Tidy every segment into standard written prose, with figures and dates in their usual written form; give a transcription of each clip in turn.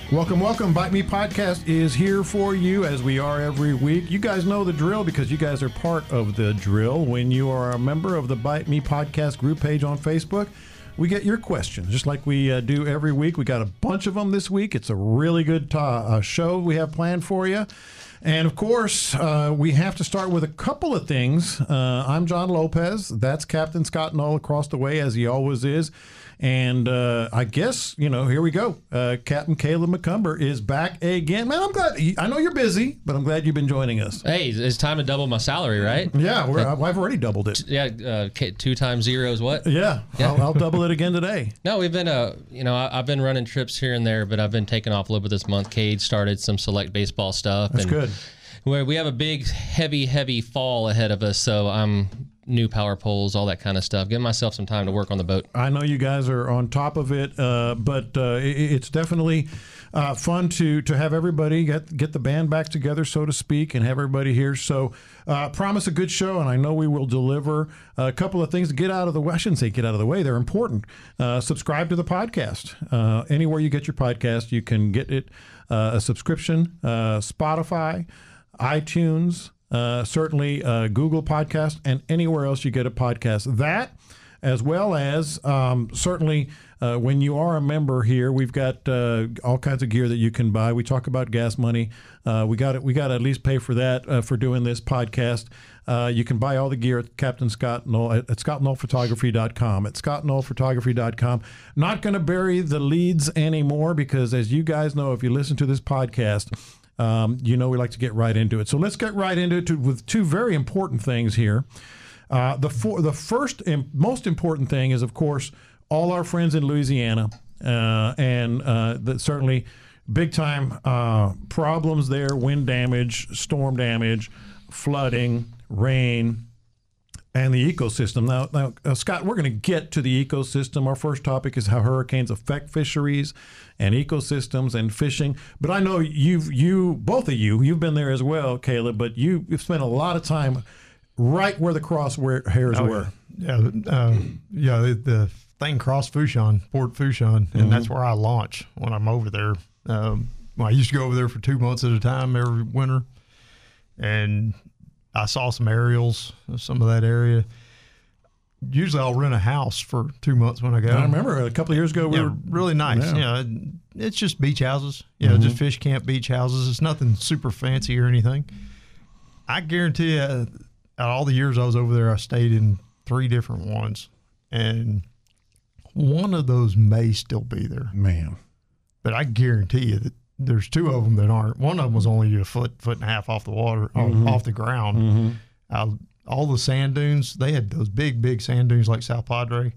Welcome, welcome. Bite Me Podcast is here for you as we are every week. You guys know the drill because you guys are part of the drill. When you are a member of the Bite Me Podcast group page on Facebook, we get your questions just like we do every week. We got a bunch of them this week. It's a really good show we have planned for you. And of course, we have to start with a couple of things. I'm John Lopez. That's Captain Scott Knoll across the way, as he always is. And I guess, here we go. Captain Caleb McCumber is back again. Man, I'm glad. I know you're busy, but I'm glad you've been joining us. Hey, it's time to double my salary, right? Yeah, I've already doubled it. Yeah, 2 times 0 is what? Yeah. I'll double it again today. No, we've been, I've been running trips here and there, but I've been taking off a little bit this month. Cade started some select baseball stuff. That's good. We have a big, heavy fall ahead of us, so I'm new power poles, all that kind of stuff. Give myself some time to work on the boat. I know you guys are on top of it, but it's definitely fun to have everybody get the band back together, so to speak, and have everybody here. So promise a good show, and I know we will deliver. A couple of things to get out of the way. I shouldn't say get out of the way. They're important. Subscribe to the podcast. Anywhere you get your podcast, you can get it a subscription. Spotify, iTunes, certainly Google Podcast, and anywhere else you get a podcast. That, as well as certainly when you are a member here, we've got all kinds of gear that you can buy. We talk about gas money. We got to at least pay for that for doing this podcast. You can buy all the gear at Captain Scott Knoll at ScottKnollPhotography.com. At ScottKnollPhotography.com. Not going to bury the leads anymore because, as you guys know, if you listen to this podcast, we like to get right into it. So let's get right into it with two very important things here. The first and most important thing is, of course, all our friends in Louisiana, and certainly big time problems there: wind damage, storm damage, flooding, rain, and the ecosystem. Now, Scott, we're going to get to the ecosystem. Our first topic is how hurricanes affect fisheries and ecosystems and fishing. But I know both of you've been there as well, Caleb, but you've spent a lot of time right where the crosshairs were. Yeah. The thing crossed Fourchon, Port Fourchon, and that's where I launch when I'm over there. I used to go over there for 2 months at a time every winter, and I saw some aerials of some of that area. Usually I'll rent a house for 2 months when I go. I remember a couple of years ago we were really nice. Yeah. It's just beach houses. Just fish camp beach houses. It's nothing super fancy or anything. I guarantee you, out of all the years I was over there, I stayed in 3 different ones, and one of those may still be there. Man. But I guarantee you that there's 2 of them that aren't. One of them was only a foot and a half off the water, off the ground. All the sand dunes, they had those big sand dunes like South Padre,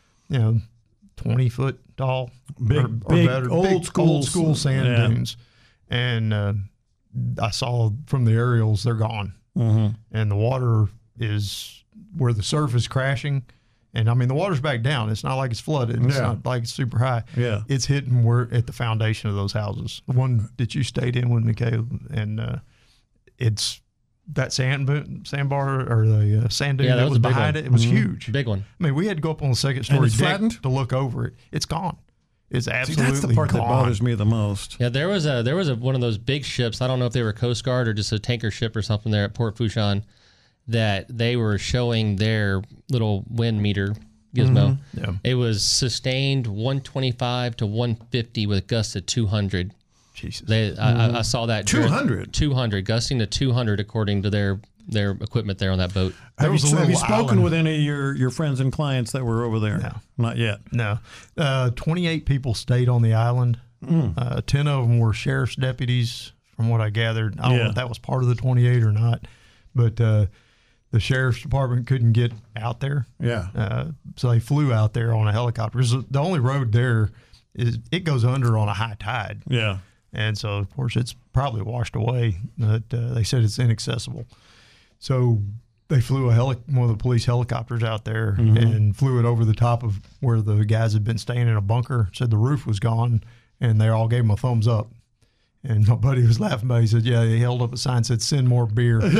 20 foot tall, big, better, old school sand dunes. And I saw from the aerials, they're gone. And the water is where the surf is crashing. And I mean, the water's back down. It's not like it's flooded. It's not like it's super high. Yeah. It's hitting at the foundation of those houses. The one that you stayed in with me, Caleb, and it's that sandbar or the sand dune that was behind it. It was huge. Big one. I mean, we had to go up on the second story deck flattened? to look over it. It's gone. It's absolutely gone. That's the part that bothers me the most. Yeah, there was one of those big ships. I don't know if they were Coast Guard or just a tanker ship or something there at Port Fourchon, that they were showing their little wind meter gizmo. Yeah. It was sustained 125 to 150 with gusts at 200. Jesus. I saw that. 200? 200, gusting to 200 according to their equipment there on that boat. Have you spoken with any of your friends and clients that were over there? No. Not yet. No. 28 people stayed on the island. 10 of them were sheriff's deputies, from what I gathered. I don't know if that was part of the 28 or not, but the sheriff's department couldn't get out there. Yeah. So they flew out there on a helicopter. The only road there it goes under on a high tide. Yeah. And so, of course, it's probably washed away. But they said it's inaccessible. So they flew one of the police helicopters out there and flew it over the top of where the guys had been staying in a bunker. Said the roof was gone, and they all gave them a thumbs up. And my buddy was laughing about it. He said, yeah, he held up a sign that said, send more beer. Get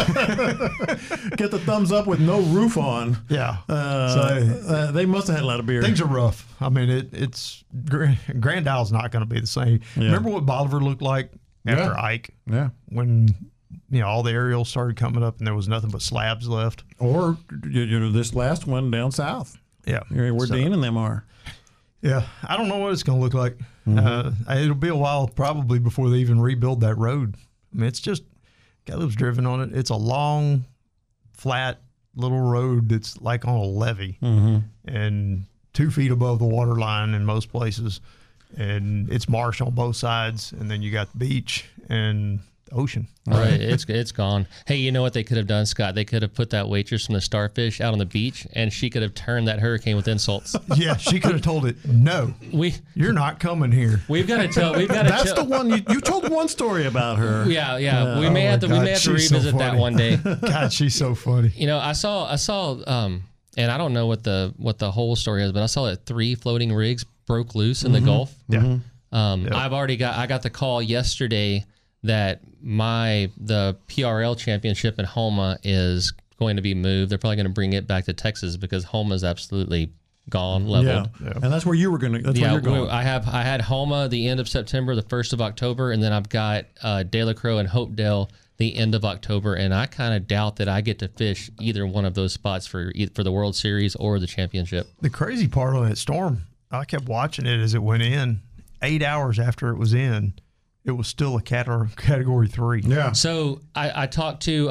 the thumbs up with no roof on. Yeah. They must have had a lot of beer. Things are rough. I mean, it's Grand Isle's not going to be the same. Yeah. Remember what Bolivar looked like after Ike? Yeah. When, all the aerials started coming up and there was nothing but slabs left. Or, this last one down south. Yeah. Where Dean and them are. Yeah, I don't know what it's going to look like. It'll be a while probably before they even rebuild that road. I mean, it's just, Caleb's driven on it. It's a long, flat little road that's like on a levee and 2 feet above the water line in most places. And it's marsh on both sides. And then you got the beach and the ocean. Right, it's gone. Hey, you know what they could have done, Scott? They could have put that waitress from the Starfish out on the beach, and she could have turned that hurricane with insults. Yeah, she could have told it, no, you're not coming here. We've got to tell. That's the one you told one story about her. Yeah. We may have to revisit that one day. God, she's so funny. I saw, and I don't know what the whole story is, but I saw that 3 floating rigs broke loose in the Gulf. Yeah. I got the call yesterday that the PRL championship in Homa is going to be moved. They're probably going to bring it back to Texas because Homa is absolutely gone, leveled. Yeah. And that's where you were going to. That's where you're going. I had Homa the end of September, the 1st of October, and then I've got De La Croix and Hopedale the end of October. And I kind of doubt that I get to fish either one of those spots for the World Series or the championship. The crazy part on that storm, I kept watching it as it went in. 8 hours after it was in, it was still a category 3. Yeah. So I talked to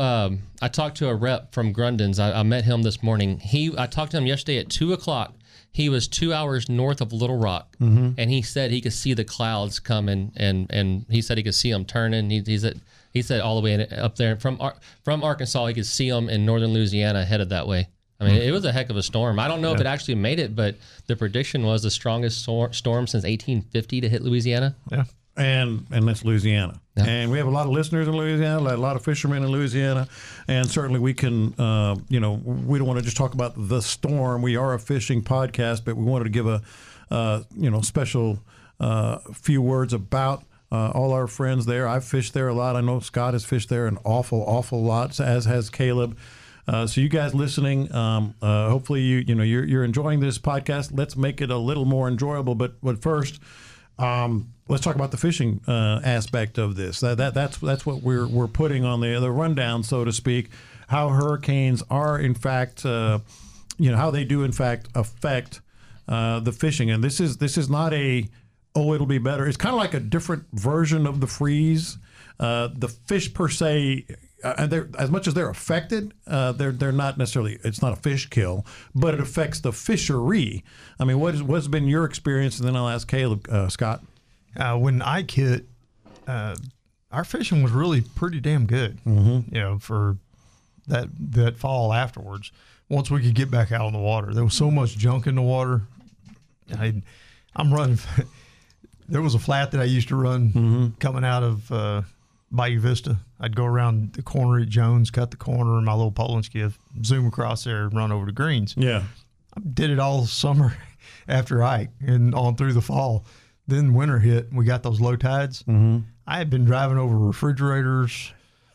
a rep from Grundon's. I met him this morning. I talked to him yesterday at 2:00. He was 2 hours north of Little Rock, and he said he could see the clouds coming, and he said he could see them turning. He said all the way up there from Arkansas, he could see them in northern Louisiana headed that way. I mean, it was a heck of a storm. I don't know if it actually made it, but the prediction was the strongest storm since 1850 to hit Louisiana. Yeah. And that's Louisiana. Yeah. And we have a lot of listeners in Louisiana, a lot of fishermen in Louisiana, and certainly we can, we don't want to just talk about the storm. We are a fishing podcast, but we wanted to give a, special few words about all our friends there. I've fished there a lot. I know Scott has fished there an awful lot, as has Caleb. So you guys listening, hopefully you're enjoying this podcast. Let's make it a little more enjoyable. But first, let's talk about the fishing aspect of this. That's what we're putting on the rundown, so to speak. How hurricanes are in fact, how they do in fact affect the fishing. And this is not it'll be better. It's kind of like a different version of the freeze. The fish per se. As much as they're affected, they're not necessarily. It's not a fish kill, but it affects the fishery. I mean, what's been your experience? And then I'll ask Caleb, Scott. When Ike hit, our fishing was really pretty damn good. For that fall afterwards. Once we could get back out on the water, there was so much junk in the water. I'm running. There was a flat that I used to run coming out of Bayou Vista. I'd go around the corner at Jones, cut the corner in my little pole and skiff, zoom across there, and run over to Greens. Yeah. I did it all summer after Ike and on through the fall. Then winter hit, and we got those low tides. I had been driving over refrigerators.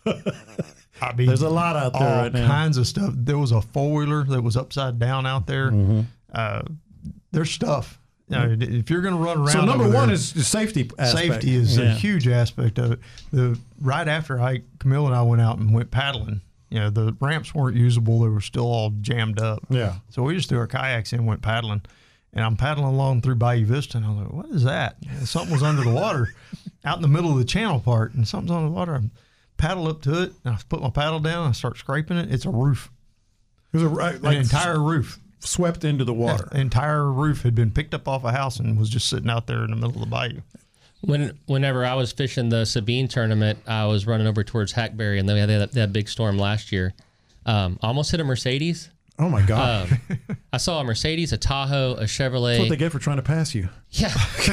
I mean, there's a lot out there right now. All kinds of stuff. There was a four-wheeler that was upside down out there. There's stuff. If you're going to run around, so number one is the safety aspect. Safety is a huge aspect of it. Right after Camille and I went out and went paddling, the ramps weren't usable; they were still all jammed up. Yeah. So we just threw our kayaks in and went paddling, and I'm paddling along through Bayou Vista, and I was like, "What is that?" Something was under the water, out in the middle of the channel part, and something's on the water. I paddle up to it, and I put my paddle down, and I start scraping it. It's a roof. It was an entire roof. Swept into the water. The entire roof had been picked up off a house and was just sitting out there in the middle of the bayou. Whenever I was fishing the Sabine tournament, I was running over towards Hackberry, and they had that big storm last year. Almost hit a Mercedes. Oh my God! I saw a Mercedes, a Tahoe, a Chevrolet. That's what they get for trying to pass you. Yeah,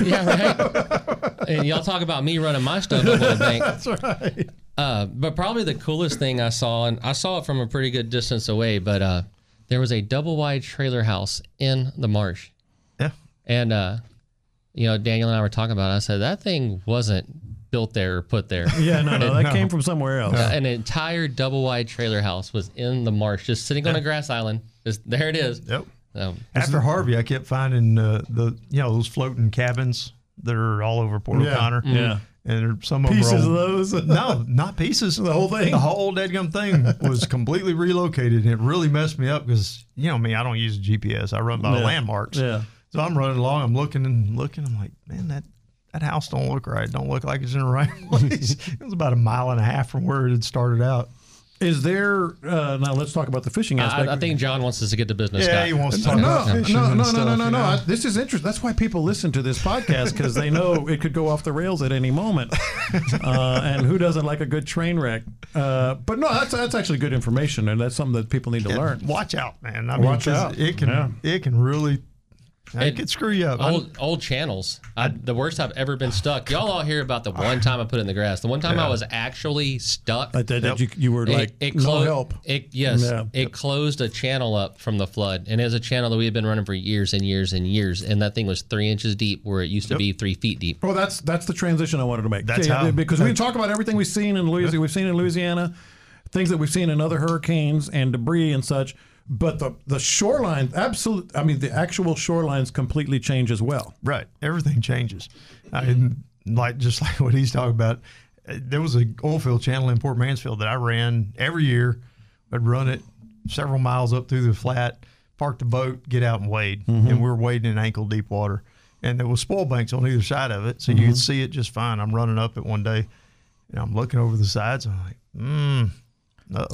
right. And y'all talk about me running my stuff up on the bank. That's right. But probably the coolest thing I saw, and I saw it from a pretty good distance away, but there was a double wide trailer house in the marsh. Yeah. And, Daniel and I were talking about it. I said, that thing wasn't built there or put there. Yeah, no, that came from somewhere else. An entire double wide trailer house was in the marsh, just sitting on a grass island. There it is. Yep. After Harvey, I kept finding those floating cabins that are all over Port O'Connor. Yeah. And some of Pieces them of those? No, not pieces. The whole thing? The whole dadgum thing was completely relocated, and it really messed me up because, me, I don't use GPS. I run by landmarks. Yeah. So I'm running along. I'm looking. I'm like, man, that house don't look right. Don't look like it's in the right place. It was about 1.5 miles from where it had started out. Is there now? Let's talk about the fishing aspect. I think John wants us to get to business. Yeah, Scott. he wants to talk about fishing. No. This is interesting. That's why people listen to this podcast, because they know it could go off the rails at any moment. And who doesn't like a good train wreck? But no, that's actually good information, and that's something that people need to learn. Watch out, man. Watch out. It can really. It could screw you up. Old channels. The worst I've ever been stuck. Y'all all hear about the one time I put it in the grass. The one time I was actually stuck. You were no help. It closed a channel up from the flood, and it was a channel that we had been running for years and years and years, and that thing was 3 inches deep where it used to be 3 feet deep. Well, that's the transition I wanted to make. Because we talk about everything we've seen in Louisiana. We've seen in Louisiana, things that we've seen in other hurricanes and debris and such. But the shoreline, the actual shorelines completely change as well. Right. Everything changes. Just like what he's talking about, there was an oil field channel in Port Mansfield that I ran every year. I'd run it several miles up through the flat, park the boat, get out and wade. And we were wading in ankle deep water. And there was spoil banks on either side of it, so you could see it just fine. I'm running up it one day, and I'm looking over the sides. And I'm like,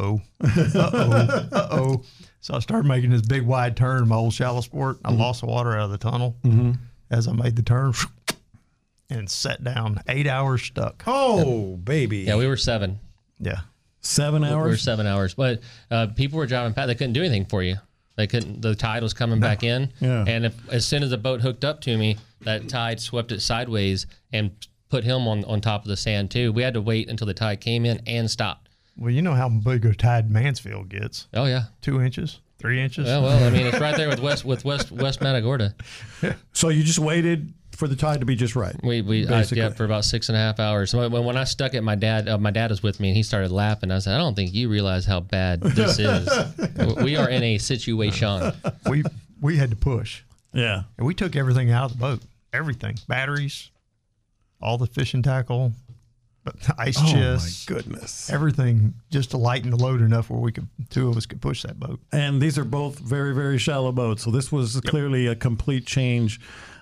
uh-oh. So I started making this big wide turn in my old shallow sport. I lost the water out of the tunnel as I made the turn and sat down. 8 hours stuck. Oh, baby. Yeah, we were 7. Yeah. 7 hours? We were 7 hours. But people were driving past. They couldn't do anything for you. They couldn't. The tide was coming back in. Yeah. And as soon as the boat hooked up to me, that tide swept it sideways and put him on top of the sand too. We had to wait until the tide came in and stopped. Well, you know how big a tide Mansfield gets. Oh yeah, 2 inches, 3 inches. Well, I mean, it's right there with West Matagorda. So you just waited for the tide to be just right. We for about 6.5 hours. So when I stuck it, my dad was with me, and he started laughing. I said, I don't think you realize how bad this is. We are in a situation. We had to push. Yeah, and we took everything out of the boat. Everything, batteries, all the fishing tackle. Ice chest. Oh my goodness! Everything just to lighten the load enough where two of us could push that boat. And these are both very, very shallow boats, so this was clearly a complete change.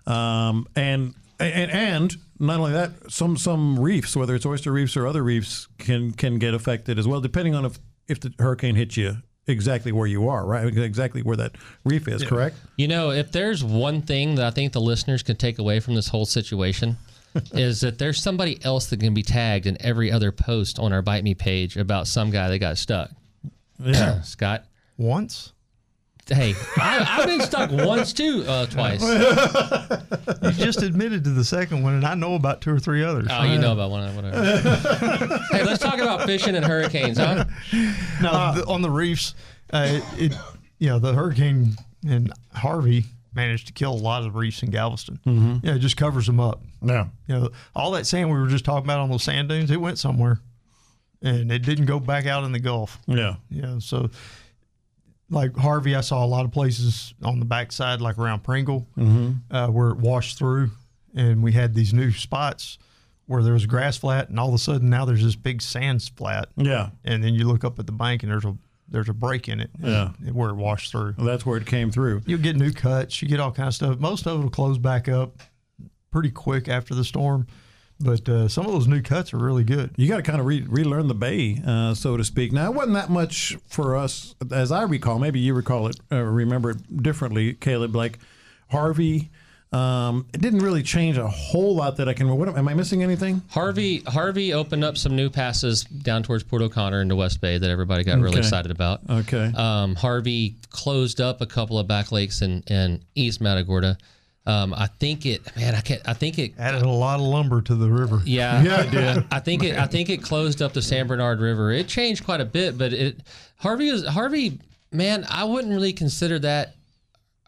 And not only that, some reefs, whether it's oyster reefs or other reefs, can get affected as well, depending on if the hurricane hits you exactly where you are, right? Exactly where that reef is. Correct. You know, if there's one thing that I think the listeners can take away from this whole situation. Is that there's somebody else that can be tagged in every other post on our Bite Me page about some guy that got stuck. Yeah. Scott? Once? Hey, I've been stuck once too, twice. You just admitted to the second one, and I know about 2 or 3 others. Oh, you know about one, whatever. Hey, let's talk about fishing and hurricanes, huh? No, on the reefs, the hurricane and Harvey managed to kill a lot of the reefs in Galveston. Yeah, it just covers them up. Yeah. All that sand we were just talking about on those sand dunes, it went somewhere, and it didn't go back out in the Gulf. Yeah. So like Harvey, I saw a lot of places on the backside, like around Pringle, where it washed through, and we had these new spots where there was a grass flat, and all of a sudden now there's this big sand flat. Yeah. And then you look up at the bank, and there's a break in it. Yeah. Where it washed through. Well, that's where it came through. You'll get new cuts. You get all kinds of stuff. Most of it will close back up pretty quick after the storm. But some of those new cuts are really good. You got to kind of relearn the bay, so to speak. Now, it wasn't that much for us, as I recall. Maybe you recall it, remember it differently, Caleb. Like Harvey, it didn't really change a whole lot that I can. Am I missing anything? Harvey opened up some new passes down towards Port O'Connor into West Bay that everybody got really excited about. Okay. Harvey closed up a couple of back lakes in East Matagorda. I think it added a lot of lumber to the river. Yeah, yeah, it did. I think it closed up the San Bernard River. It changed quite a bit, but Harvey, man, I wouldn't really consider that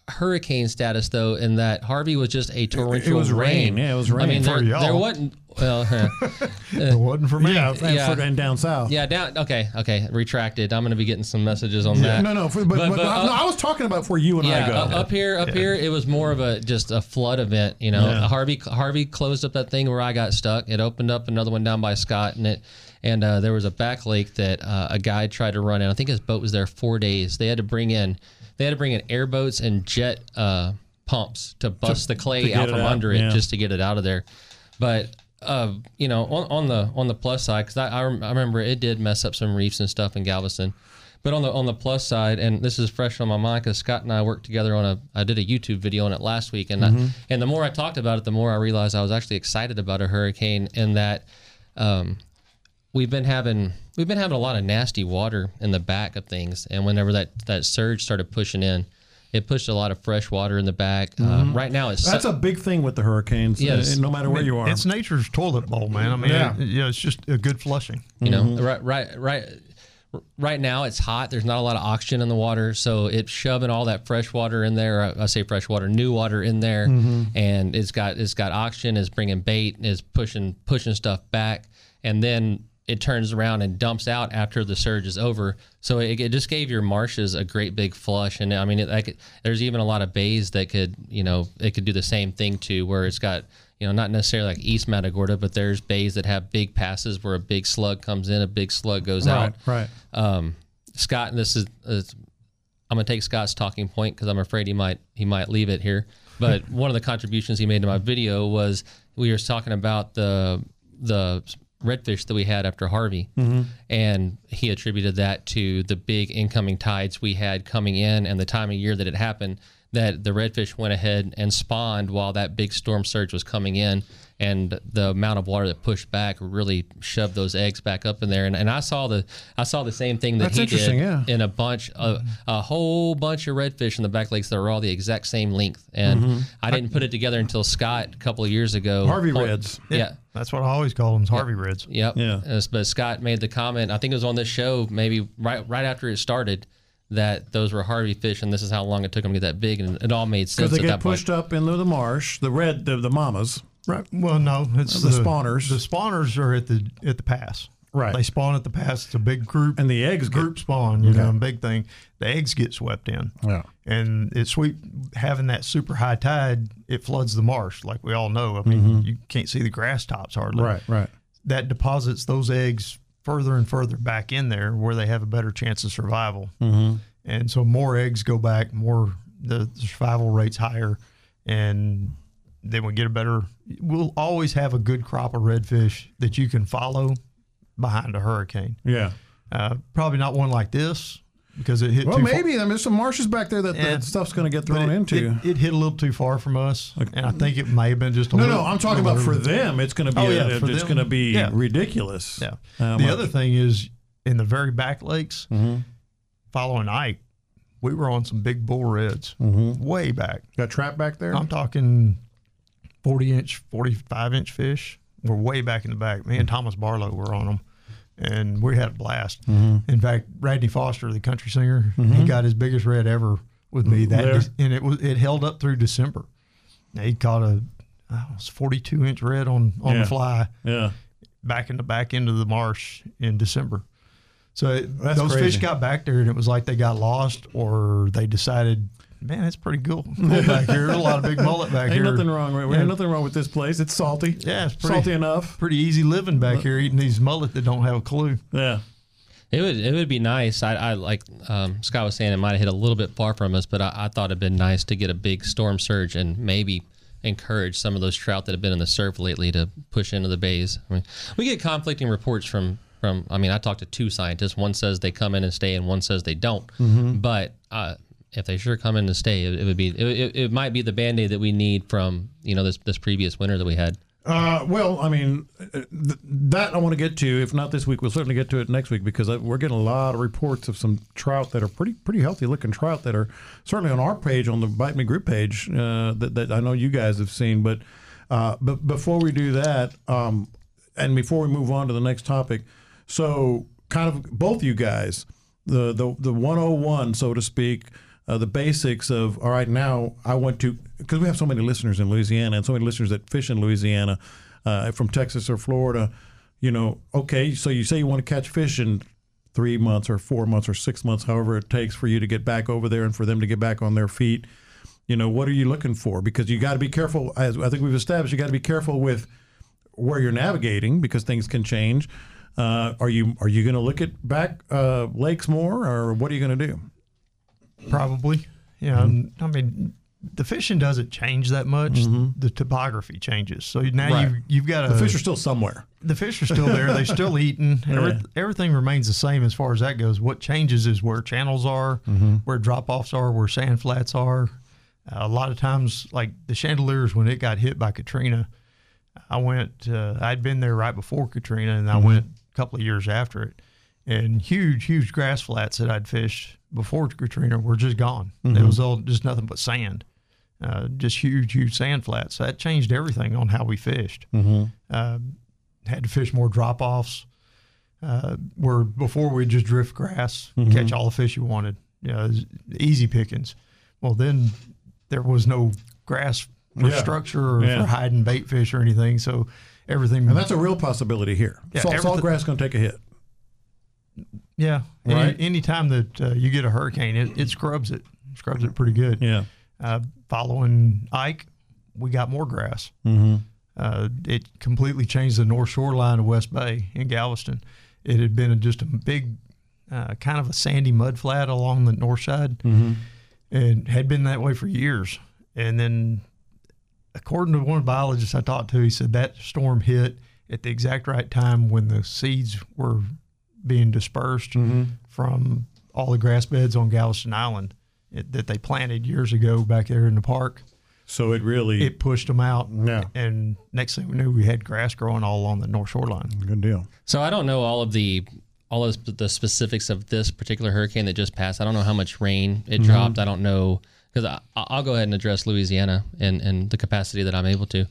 hurricane status though, in that Harvey was just a torrential It was rain. Yeah, it was rain. I mean, for y'all. there wasn't. Well, It wasn't for me. Yeah, Yeah. and down south. yeah, down. Okay, retracted. I'm going to be getting some messages on that. No, but I was talking about where you and I go. Up here, it was more of just a flood event. You know, Yeah. Harvey closed up that thing where I got stuck. It opened up another one down by Scott, and there was a back lake that a guy tried to run in. I think his boat was there 4 days. They had to bring in airboats and jet pumps to bust the clay get out it from out, under it yeah. just to get it out of there. But you know, on the plus side, because I remember it did mess up some reefs and stuff in Galveston. But on the plus side, and this is fresh on my mind because Scott and I worked together I did a YouTube video on it last week, and and the more I talked about it, the more I realized I was actually excited about a hurricane, in that we've been having a lot of nasty water in the back of things, and whenever that surge started pushing in, it pushed a lot of fresh water in the back. Right now, That's a big thing with the hurricanes. Yes. No matter where you are. It's nature's toilet bowl, man. I mean, it's just a good flushing. You know, right now it's hot. There's not a lot of oxygen in the water, so it's shoving all that fresh water in there. I say fresh water, new water in there, and it's got oxygen. Is bringing bait, is pushing stuff back, and then it turns around and dumps out after the surge is over. So it just gave your marshes a great big flush. And I mean, there's even a lot of bays that could, you know, it could do the same thing too, where it's got, you know, not necessarily like East Matagorda, but there's bays that have big passes where a big slug comes in, a big slug goes out. Right. Scott, and this is I'm gonna take Scott's talking point because I'm afraid he might leave it here. But one of the contributions he made to my video was we were talking about the redfish that we had after Harvey, and he attributed that to the big incoming tides we had coming in and the time of year that it happened, that the redfish went ahead and spawned while that big storm surge was coming in, and the amount of water that pushed back really shoved those eggs back up in there. And I saw the same thing that That's he interesting, did yeah. in a whole bunch of redfish in the back lakes that were all the exact same length. And I didn't put it together until Scott a couple of years ago. Harvey Reds. Yeah. That's what I always call them, Harvey Reds. Yep. Yeah. But Scott made the comment, I think it was on this show, maybe right after it started, that those were Harvey fish, and this is how long it took them to get that big, and it all made sense Because they at get that point. pushed up into the marsh. The mamas. Right. Well, no, it's The spawners. The spawners are at the pass. Right. They spawn at the pass. It's a big group. And the eggs group spawn, you know, a big thing. The eggs get swept in. Yeah. And it's sweet having that super high tide, it floods the marsh, like we all know. I mean, you can't see the grass tops hardly. Right. That deposits those eggs further and further back in there where they have a better chance of survival. And so more eggs go back, the survival rate's higher, and then we'll always have a good crop of redfish that you can follow behind a hurricane. Yeah. Probably not one like this because it hit Well, too far. maybe there's some marshes back there that stuff's going to get thrown But into. It hit a little too far from us, and I think it may have been just a little. No, I'm talking about for them. It's going to be for it's them, going to be yeah. ridiculous. Yeah. How The much? other thing is in the very back lakes, following Ike, we were on some big bull reds way back. Got trapped back there. I'm talking 40-inch, 45-inch fish. We're way back in the back. Me and Thomas Barlow were on them, and we had a blast. In fact, Radney Foster, the country singer, he got his biggest red ever with me. And it held up through December. Now, he caught a 42-inch red on the fly. Yeah. Back in the back end of the marsh in December. So those crazy. fish got back there, and it was like they got lost, or they decided, man, it's pretty cool back here. There's a lot of big mullet back Ain't here. nothing wrong with Ain't nothing wrong with this place. It's salty. Yeah, it's pretty, salty enough. pretty easy living back here, eating these mullet that don't have a clue. Yeah. It would be nice. I like Scott was saying, it might have hit a little bit far from us, but I thought it'd been nice to get a big storm surge and maybe encourage some of those trout that have been in the surf lately to push into the bays. I mean, we get conflicting reports from. I mean, I talked to two scientists. One says they come in and stay, and one says they don't. But if they sure come in and stay, it might be the Band-Aid that we need from this previous winter that we had. Well, I mean, that I want to get to. If not this week, we'll certainly get to it next week because we're getting a lot of reports of some trout that are pretty healthy looking trout that are certainly on our page, on the Bite Me group page, that I know you guys have seen. But before we do that, and before we move on to the next topic, so kind of both you guys, the 101, so to speak, the basics of, all right, now I want to, because we have so many listeners in Louisiana and so many listeners that fish in Louisiana from Texas or Florida, okay, so you say you want to catch fish in 3 months or 4 months or 6 months, however it takes for you to get back over there and for them to get back on their feet. What are you looking for? Because you got to be careful, as I think we've established, you got to be careful with where you're navigating because things can change. Are you going to look at back lakes more, or what are you going to do? Probably. I mean, the fishing doesn't change that much. The topography changes. So now you've got the fish are still somewhere. The fish are still there. They're still eating. Everything remains the same as far as that goes. What changes is where channels are, where drop-offs are, where sand flats are. A lot of times, like the Chandeliers, when it got hit by Katrina, I went, I'd been there right before Katrina, and I went a couple of years after it. And huge grass flats that I'd fished before Katrina were just gone. It was all just nothing but sand, just huge sand flats. So that changed everything on how we fished. Had to fish more drop-offs, where before we'd just drift grass, catch all the fish you wanted. It was easy pickings. Well, then there was no grass for structure or for hiding bait fish or anything. So everything. And that's a real possibility here. Salt grass going to take a hit. Yeah. Right. Any time that you get a hurricane, it scrubs it. Scrubs it pretty good. Yeah. Following Ike, we got more grass. It completely changed the north shoreline of West Bay in Galveston. It had been just a big, kind of a sandy mud flat along the north side. And had been that way for years. And then, according to one of the biologists I talked to, he said that storm hit at the exact right time when the seeds were being dispersed from all the grass beds on Galveston Island that they planted years ago back there in the park. So it pushed them out. Yeah. And next thing we knew, we had grass growing all along the north shoreline. Good deal. So I don't know all of the specifics of this particular hurricane that just passed. I don't know how much rain it dropped. I don't know, because I'll go ahead and address Louisiana and the capacity that I'm able to.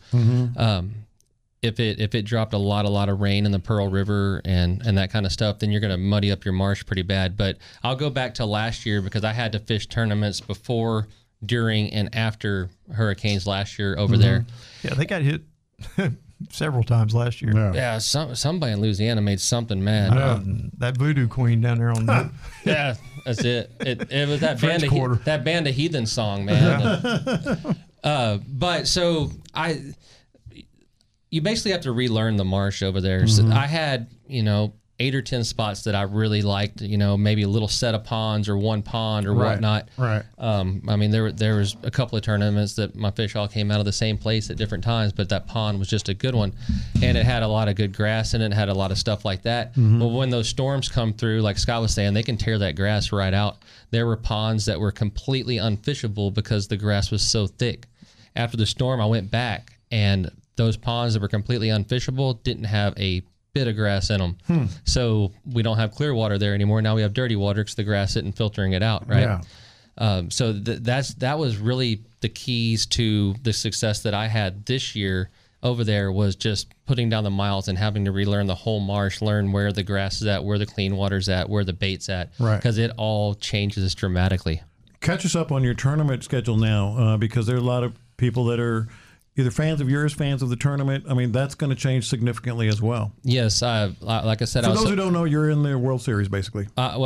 If it dropped a lot of rain in the Pearl River and that kind of stuff, then you're going to muddy up your marsh pretty bad. But I'll go back to last year because I had to fish tournaments before, during, and after hurricanes last year over there. Yeah, they got hit several times last year. Yeah, somebody in Louisiana made something mad. That Voodoo Queen down there on the yeah, that's it. It was that band of Heathen song, man. But so you basically have to relearn the marsh over there. So I had 8 or 10 spots that I really liked, maybe a little set of ponds or one pond or whatnot. Right. I mean, there was a couple of tournaments that my fish all came out of the same place at different times, but that pond was just a good one. And it had a lot of good grass in it, had a lot of stuff like that. But when those storms come through, like Scott was saying, they can tear that grass right out. There were ponds that were completely unfishable because the grass was so thick. After the storm, I went back, and those ponds that were completely unfishable didn't have a bit of grass in them. So we don't have clear water there anymore. Now we have dirty water because the grass isn't filtering it out, right? Yeah. So that was really the keys to the success that I had this year over there, was just putting down the miles and having to relearn the whole marsh, learn where the grass is at, where the clean water's at, where the bait's at, because it all changes dramatically. Catch us up on your tournament schedule now, because there are a lot of people that are either fans of yours, fans of the tournament. I mean, that's going to change significantly as well. Yes, like I said, for those who don't know, you're in the World Series basically. Well,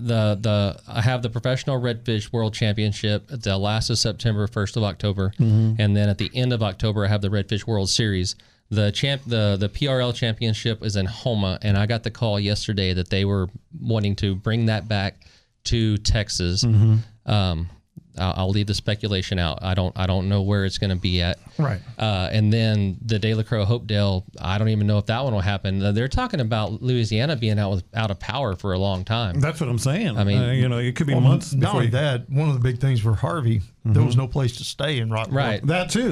I have the Professional Redfish World Championship at the last of September, 1st of October, and then at the end of October, I have the Redfish World Series. The PRL Championship is in Houma, and I got the call yesterday that they were wanting to bring that back to Texas. I'll leave the speculation out. I don't know where it's going to be at. Right. And then the De La Croix Hopedale, I don't even know if that one will happen. They're talking about Louisiana being out of power for a long time. That's what I'm saying. I mean, it could be months. Not only that, one of the big things for Harvey, there was no place to stay in Rockport. Right. That too.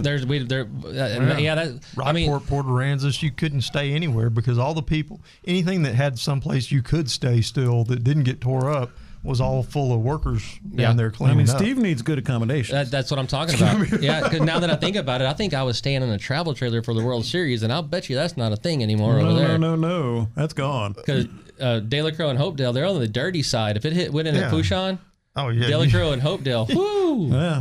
Rockport, Port Aransas, you couldn't stay anywhere because all the people, anything that had someplace you could stay still that didn't get tore up, was all full of workers down there cleaning up. Steve needs good accommodations. That's what I'm talking about. Yeah, because now that I think about it, I think I was staying in a travel trailer for the World Series, and I'll bet you that's not a thing anymore over there. No. That's gone. Because De La Croix and Hopedale, they're on the dirty side. If it went into Pouchon, Oh yeah, Delacroix and Hopedale. Woo! Yeah.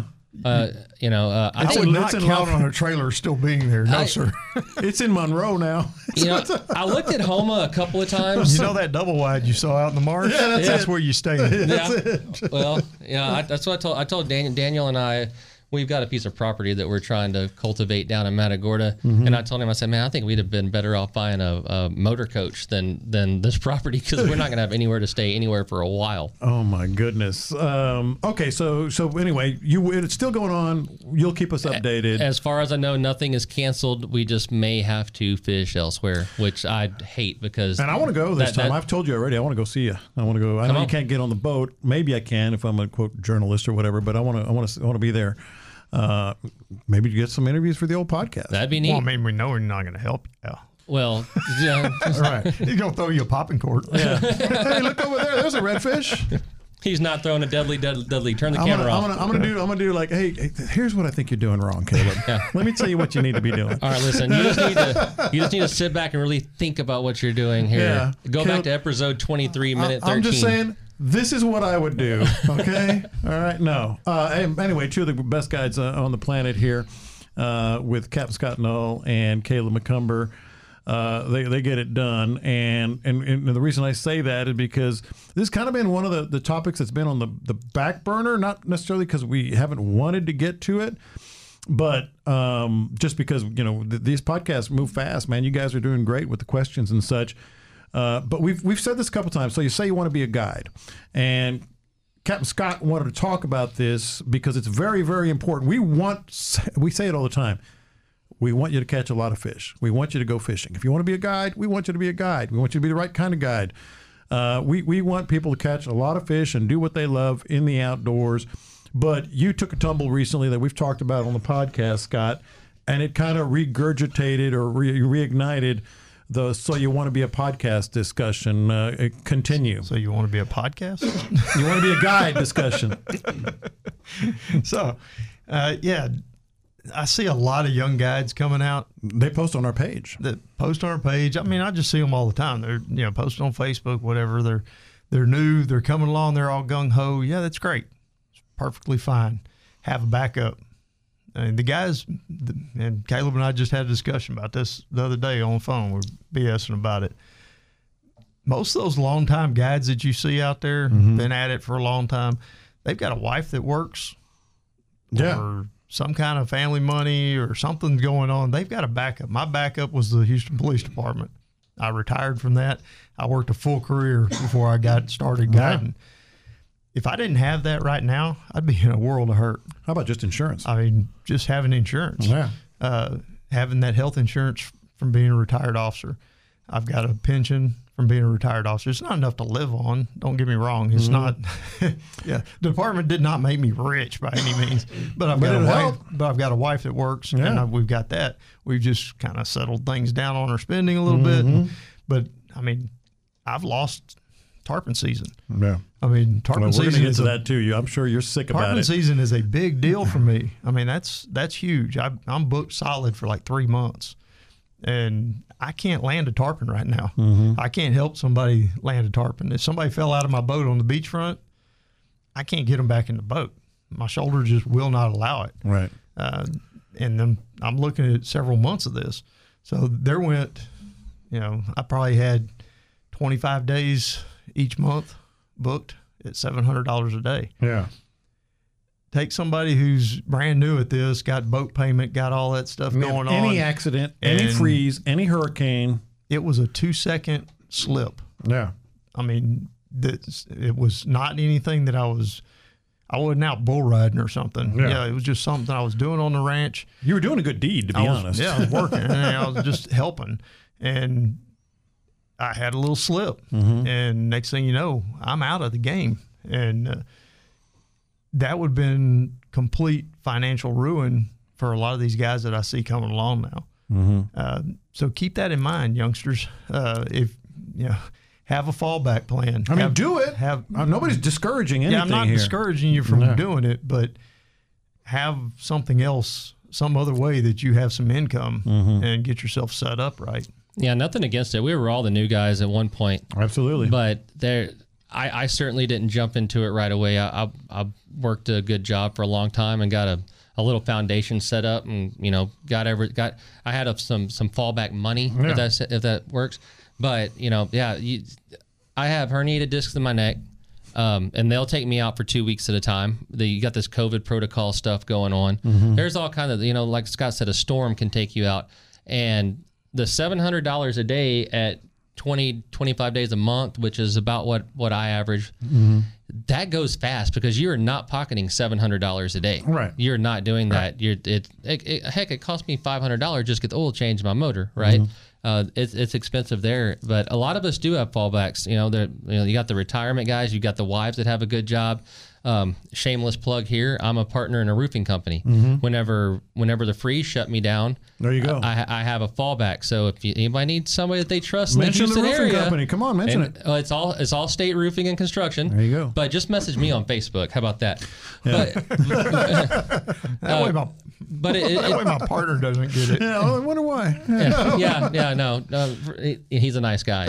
I would not count on a trailer still being there. No, sir. It's in Monroe now. I looked at Homa a couple of times. You know that double wide you saw out in the marsh? Yeah, that's where you stay. Well, that's what I told Daniel and I. We've got a piece of property that we're trying to cultivate down in Matagorda, and I told him, I said, man, I think we'd have been better off buying a motor coach than this property, because we're not going to have anywhere to stay anywhere for a while. Oh my goodness. Okay, so anyway, it's still going on. You'll keep us updated. As far as I know, nothing is canceled. We just may have to fish elsewhere, which I hate, because and I want to go this time. I've told you already. I want to go see you. I want to go. I know you can't get on the boat. Maybe I can if I'm a quote journalist or whatever. But I want to be there. Maybe you get some interviews for the old podcast. That'd be neat. Well, I mean, we know we're not going to help you. Yeah. Well, yeah. All right. He's going to throw you a popping cork. Yeah. Hey, look over there. There's a redfish. He's not throwing a deadly. Turn the camera off. I'm gonna do like, hey, here's what I think you're doing wrong, Caleb. Yeah. Let me tell you what you need to be doing. All right, listen. You just need to sit back and really think about what you're doing here. Yeah. Go back to episode 23, minute 13. I'm just saying. This is what I would do, okay? All right, no. Anyway, two of the best guides on the planet here with Captain Scott Null and Caleb McCumber. They get it done. And the reason I say that is because this has kind of been one of the topics that's been on the back burner, not necessarily because we haven't wanted to get to it, but just because, these podcasts move fast, man. You guys are doing great with the questions and such. But we've said this a couple times. So you say you want to be a guide, and Captain Scott wanted to talk about this because it's very, very important. We say it all the time. We want you to catch a lot of fish. We want you to go fishing. If you want to be a guide, we want you to be a guide. We want you to be the right kind of guide. We want people to catch a lot of fish and do what they love in the outdoors. But you took a tumble recently that we've talked about on the podcast, Scott, and it kind of regurgitated or reignited so you want to be a podcast discussion. Continue. So you want to be a podcast? You want to be a guide discussion. So, yeah, I see a lot of young guides coming out. They post on our page. That post on our page. I mean, I just see them all the time. They're posting on Facebook, whatever. They're new. They're coming along. They're all gung ho. Yeah, that's great. It's perfectly fine. Have a backup. And the guys, and Caleb and I just had a discussion about this the other day on the phone. We're BSing about it. Most of those longtime guides that you see out there, been at it for a long time, they've got a wife that works, or some kind of family money or something going on. They've got a backup. My backup was the Houston Police Department. I retired from that. I worked a full career before I got started guiding. If I didn't have that right now, I'd be in a world of hurt. How about just insurance? I mean, just having insurance. Yeah. Having that health insurance from being a retired officer. I've got a pension from being a retired officer. It's not enough to live on. Don't get me wrong. It's not. The department did not make me rich by any means. But I've got a wife. But I've got a wife that works, and we've got that. We've just kind of settled things down on our spending a little bit. But I mean, I've lost tarpon season. Yeah. I mean, tarpon season. We're going to get to that too. I'm sure you're sick about it. Tarpon season is a big deal for me. I mean, that's huge. I'm booked solid for like 3 months, and I can't land a tarpon right now. I can't help somebody land a tarpon. If somebody fell out of my boat on the beachfront, I can't get them back in the boat. My shoulder just will not allow it. Right. And then I'm looking at several months of this. So there went, I probably had 25 days each month booked at $700 a day. Yeah. Take somebody who's brand new at this, got boat payment, got all that stuff going on. Any accident, any freeze, any hurricane. It was a 2-second slip. Yeah. I mean, it was not anything that I wasn't out bull riding or something. Yeah, it was just something I was doing on the ranch. You were doing a good deed, to be honest. Yeah, I was working. And I was just helping. And I had a little slip. And next thing you know, I'm out of the game. And that would have been complete financial ruin for a lot of these guys that I see coming along now. So keep that in mind, youngsters. If have a fallback plan. I mean, do it. Nobody's discouraging anything. Yeah, I'm not discouraging you from doing it, but have something else, some other way that you have some income and get yourself set up right. Yeah, nothing against it. We were all the new guys at one point. Absolutely. But I certainly didn't jump into it right away. I worked a good job for a long time and got a little foundation set up, and I had some fallback money if that works. But I have herniated discs in my neck, and they'll take me out for 2 weeks at a time. You got this COVID protocol stuff going on. There's all kind of like Scott said, a storm can take you out, and the $700 a day at 25 days a month, which is about what I average, that goes fast because you're not pocketing $700 a day. Right. You're not doing that. Heck, it cost me $500 just to get the oil change in my motor, right? It's expensive there, but a lot of us do have fallbacks. You got the retirement guys, you got the wives that have a good job. Shameless plug here. I'm a partner in a roofing company. Whenever the freeze shut me down, there you go. I have a fallback. So if anybody needs somebody that they trust mention in the Houston the roofing area, company. Come on, mention it. It's all State Roofing and Construction. There you go. But just message me on Facebook. How about that? Yeah. That way my partner doesn't get it. Yeah, I wonder why. No, he's a nice guy.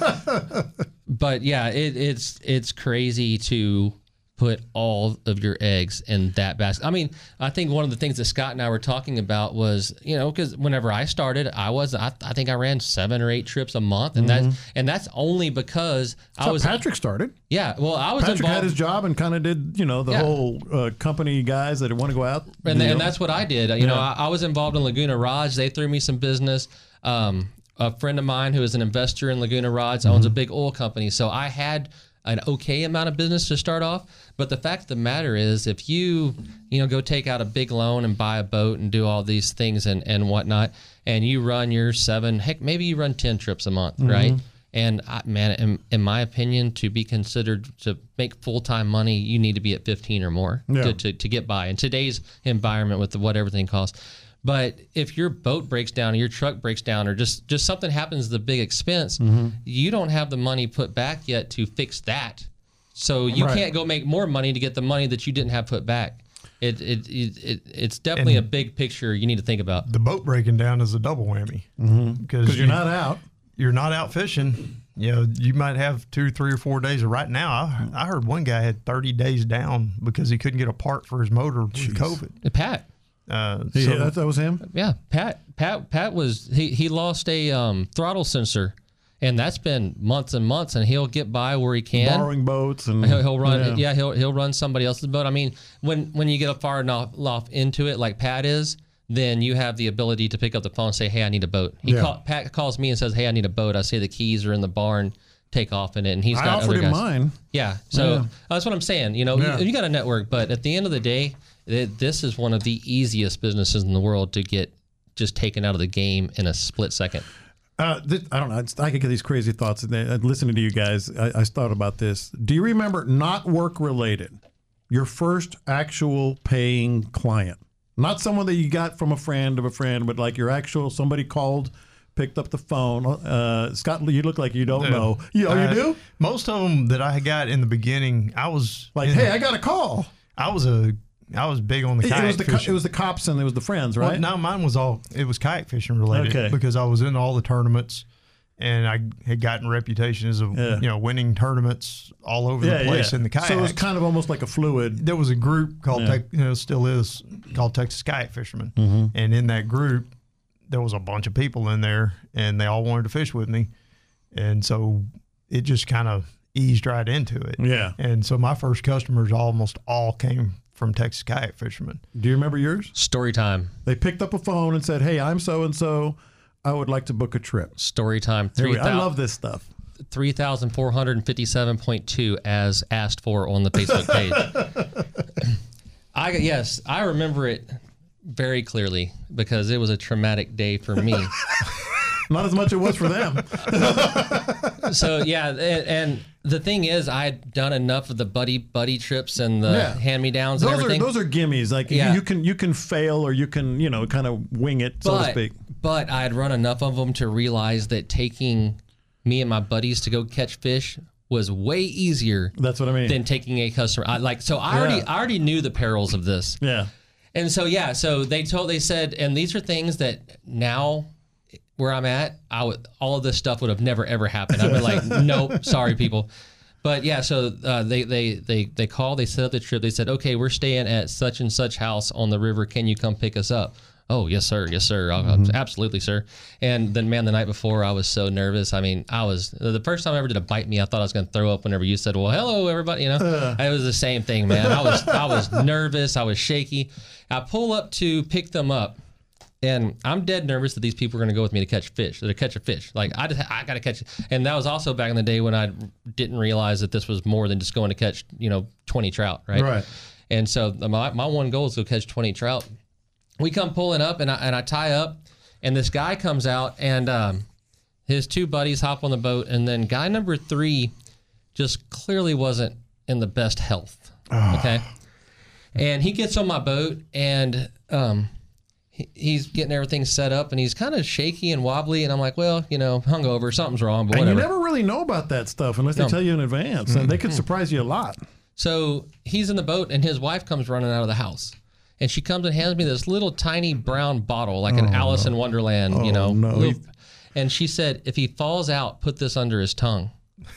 But yeah, it's crazy to put all of your eggs in that basket. I mean, I think one of the things that Scott and I were talking about was, because whenever I started, I think I ran 7 or 8 trips a month, and that's only because Patrick started. Yeah, well, I was Patrick involved. had his job and kind of did, the whole company guys that want to go out. And that's what I did. I was involved in Laguna Rods. They threw me some business. A friend of mine who is an investor in Laguna Rods owns a big oil company, so I had an okay amount of business to start off. But the fact of the matter is, if you go take out a big loan and buy a boat and do all these things and whatnot, and you run your 7, heck, maybe you run 10 trips a month, right? And in my opinion, to be considered to make full-time money, you need to be at 15 or more to get by in today's environment with what everything costs. But if your boat breaks down or your truck breaks down or just something happens, the big expense, you don't have the money put back yet to fix that. So you can't go make more money to get the money that you didn't have put back. It's definitely a big picture you need to think about. The boat breaking down is a double whammy because you're not out. You're not out fishing. You might have 2, 3, or 4 days. Right now, I heard one guy had 30 days down because he couldn't get a part for his motor with COVID. Pat. That was him. Yeah, Pat was he lost a throttle sensor, and that's been months and months. And he'll get by where he can, borrowing boats, and he'll run. Yeah, he'll run somebody else's boat. I mean, when you get far enough into it, like Pat is, then you have the ability to pick up the phone and say, "Hey, I need a boat." Pat calls me and says, "Hey, I need a boat." I say the keys are in the barn. Take off in it, and he's got other guys. I offered him mine. Yeah, so that's what I'm saying. You got a network, but at the end of the day, this is one of the easiest businesses in the world to get just taken out of the game in a split second. I don't know. I could get these crazy thoughts. Listening to you guys, I thought about this. Do you remember, not work related, your first actual paying client? Not someone that you got from a friend of a friend, but like your actual, somebody called, picked up the phone. Scott, you look like you don't know. You do? Most of them that I got in the beginning, I was like, hey, I got a call. I was big on the kayak fishing. It was the cops and it was the friends, right? Well, no, mine was kayak fishing related because I was in all the tournaments and I had gotten reputation as winning tournaments all over the place in the kayak. So it was kind of almost like a fluid. There was a group called still is called Texas Kayak Fishermen, and in that group there was a bunch of people in there and they all wanted to fish with me, and so it just kind of eased right into it. Yeah. And so my first customers almost all came from Texas Kayak Fishermen. Do you remember yours? Story time. They picked up a phone and said, "Hey, I'm so and so. I would like to book a trip." Story time. I love this stuff. 3,457.2 as asked for on the Facebook page. I remember it very clearly because it was a traumatic day for me. Not as much it was for them. So yeah, and the thing is, I had done enough of the buddy trips and the hand-me-downs and everything. Those are gimmies. Like you can fail or you can kind of wing it, so to speak. But I had run enough of them to realize that taking me and my buddies to go catch fish was way easier. That's what I mean. Than taking a customer. I already knew the perils of this. Yeah. And so so they said, and these are things that now where I'm at, all of this stuff would have never ever happened. I'd be like, nope, sorry people. But yeah, so they called, they set up the trip. They said, okay, we're staying at such and such house on the river. Can you come pick us up? Oh, yes, sir. Yes, sir. Absolutely, sir. And then, man, the night before, I was so nervous. I mean, the first time I ever did a bite me, I thought I was going to throw up whenever you said, well, hello, everybody. You know, it was the same thing, man. I was nervous. I was shaky. I pull up to pick them up. And I'm dead nervous that these people are going to go with me to catch a fish. Like, I got to catch it. And that was also back in the day when I didn't realize that this was more than just going to catch, 20 trout, right? Right. And so my one goal is to catch 20 trout. We come pulling up, and I tie up, and this guy comes out, and his two buddies hop on the boat, and then guy number 3 just clearly wasn't in the best health, okay? And he gets on my boat, and he's getting everything set up, and he's kind of shaky and wobbly, and I'm like, well, hungover, something's wrong, but whatever. And you never really know about that stuff unless they tell you in advance, and they could surprise you a lot. So he's in the boat, and his wife comes running out of the house. And she comes and hands me this little tiny brown bottle, like an Alice in Wonderland, loop. And she said, if he falls out, put this under his tongue.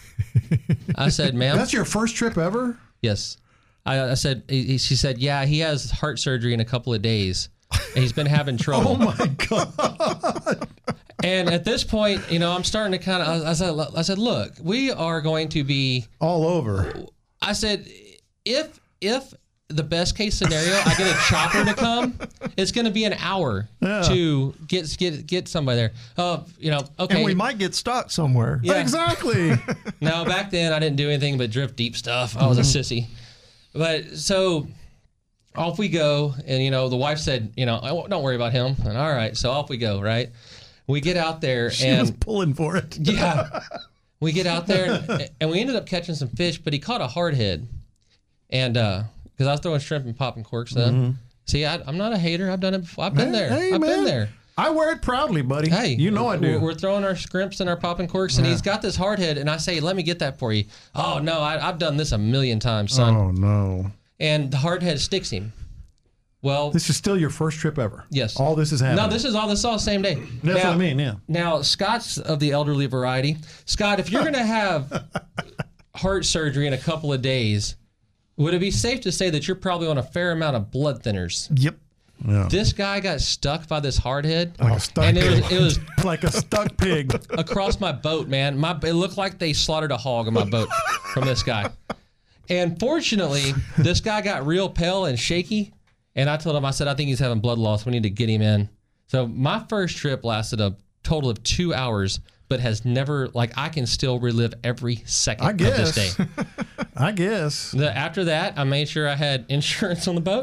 I said, ma'am. That's your first trip ever? Yes. I said, she said, yeah, he has heart surgery in a couple of days. And he's been having trouble. Oh, my God. And at this point, I'm starting to kind of, I said, look, we are going to be. All over. I said, if the best case scenario, I get a chopper to come, it's going to be an hour to get somebody there. Okay. And we might get stuck somewhere. Yeah. Exactly. No, back then I didn't do anything but drift deep stuff. I was a sissy. But so off we go. And, the wife said, don't worry about him. And all right. So off we go, right? We get out there. She was pulling for it. Yeah. We get out there and we ended up catching some fish, but he caught a hardhead. And, because I was throwing shrimp and popping corks then. See, I'm not a hater. I've done it before. I've been there. I've been there. I wear it proudly, buddy. Hey, I do. We're throwing our scrimps and our popping corks, and he's got this hardhead, and I say, let me get that for you. Oh, no, I've done this a million times, son. Oh, no. And the hardhead sticks him. Well, this is still your first trip ever. Yes. All this is happening. No, this is all the same day. That's what I mean, yeah. Now, Scott's of the elderly variety. Scott, if you're going to have heart surgery in a couple of days, would it be safe to say that you're probably on a fair amount of blood thinners? Yep. Yeah. This guy got stuck by this hardhead. Like a stuck and pig. it was like a stuck pig. Across my boat, man. It looked like they slaughtered a hog on my boat from this guy. And fortunately, this guy got real pale and shaky. And I told him, I said, I think he's having blood loss. We need to get him in. So my first trip lasted a total of 2 hours, but has never, I can still relive every second of this day. I guess. After that, I made sure I had insurance on the boat.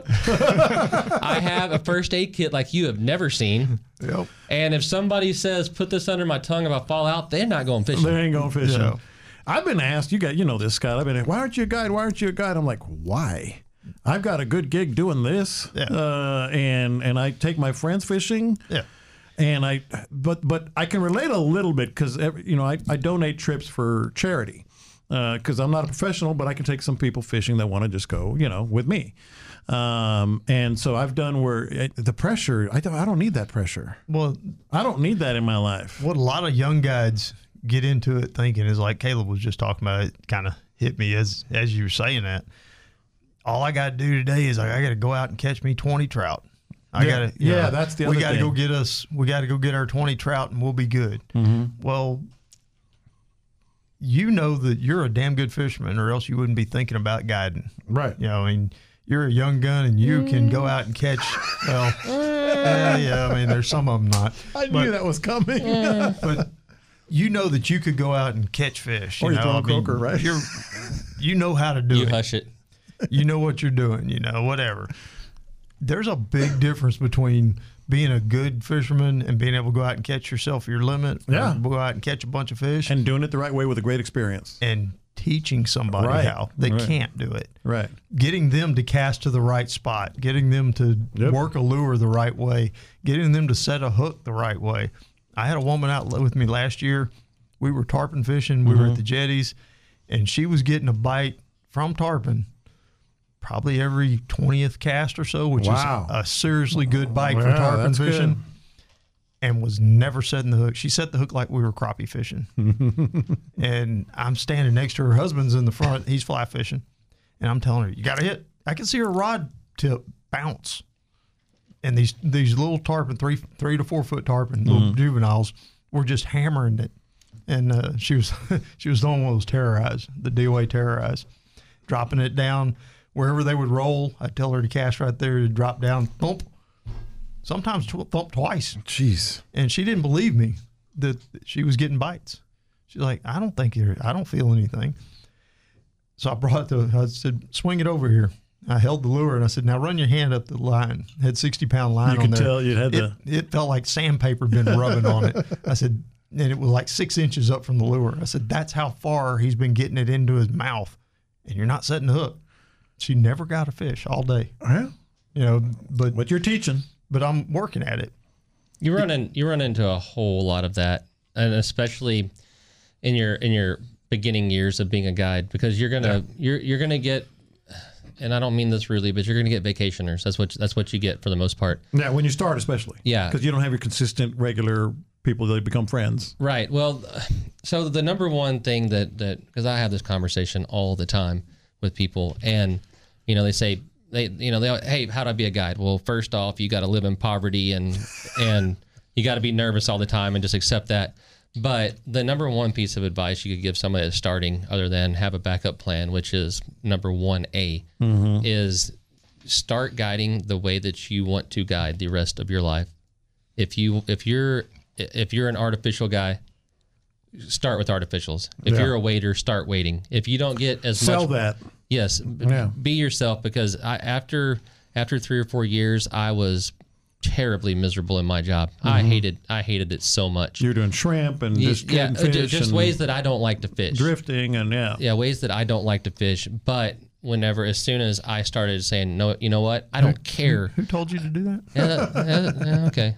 I have a first aid kit like you have never seen. Yep. And if somebody says, put this under my tongue if I fall out, they're not going fishing. They ain't going fishing. Yeah. I've been asked, this, Scott. I've been asked, why aren't you a guide? Why aren't you a guide? I'm like, why? I've got a good gig doing this. Yeah. And I take my friends fishing. Yeah. And but I can relate a little bit because, I donate trips for charity because I'm not a professional, but I can take some people fishing that want to just go, with me. And so I've done where the pressure, I don't need that pressure. Well, I don't need that in my life. What a lot of young guides get into it thinking is like Caleb was just talking about, it kind of hit me as you were saying that. All I got to do today is I got to go out and catch me 20 trout. That's the other thing. We got to go get our 20 trout and we'll be good. Mm-hmm. Well, that you're a damn good fisherman or else you wouldn't be thinking about guiding. Right. You're a young gun and you can go out and catch, there's some of them not. I knew that was coming. But that you could go out and catch fish. Or you throw a croaker, right? You know how to do it. You hush it. You know what you're doing, whatever. There's a big difference between being a good fisherman and being able to go out and catch yourself your limit. Yeah. Go out and catch a bunch of fish. And doing it the right way with a great experience. And teaching somebody how they can't do it. Right. Getting them to cast to the right spot. Getting them to work a lure the right way. Getting them to set a hook the right way. I had a woman out with me last year. We were tarpon fishing. We were at the jetties. And she was getting a bite from tarpon probably every 20th cast or so, which is a seriously good bite for tarpon fishing. Good. and was never setting the hook. She set the hook like we were crappie fishing. And I'm standing next to her husband's in the front. He's fly fishing. And I'm telling her, you got to hit. I can see her rod tip bounce. And these little tarpon, 3 to 4 foot tarpon, little juveniles, were just hammering it. And she was throwing one of those terror eyes, the DOA terror eyes, dropping it down wherever they would roll. I'd tell her to cast right there, to drop down, thump. Sometimes thump twice. Jeez. And she didn't believe me that she was getting bites. She's like, I don't feel anything. So I brought it to her. I said, swing it over here. I held the lure and I said, now run your hand up the line. It had 60-pound line on there. You could tell it felt like sandpaper been rubbing on it. I said, and it was like 6 inches up from the lure. I said, that's how far he's been getting it into his mouth. And you're not setting the hook. She never got a fish all day. Yeah. You know, but What you're teaching. But I'm working at it. You run into a whole lot of that, and especially in your beginning years of being a guide, because you're gonna get, and I don't mean this rudely, but you're gonna get vacationers. That's what you get for the most part. Yeah, when you start especially. Yeah. Because you don't have your consistent, regular people that become friends. Right. Well, so the number one thing that because I have this conversation all the time with people, and they say. Hey, how do I be a guide? Well, first off, you got to live in poverty and you got to be nervous all the time and just accept that. But the number one piece of advice you could give somebody that's starting, other than have a backup plan, which is number 1A, is start guiding the way that you want to guide the rest of your life. If you're an artificial guy, start with artificials. If you're a waiter, start waiting. If you don't get as much, Sell that. Yes, be yourself, because after 3 or 4 years, I was terribly miserable in my job. I hated it so much. You're doing shrimp and just ways that I don't like to fish. Drifting and ways that I don't like to fish. But as soon as I started saying, no, you know what? I don't care. Who told you to do that? Okay.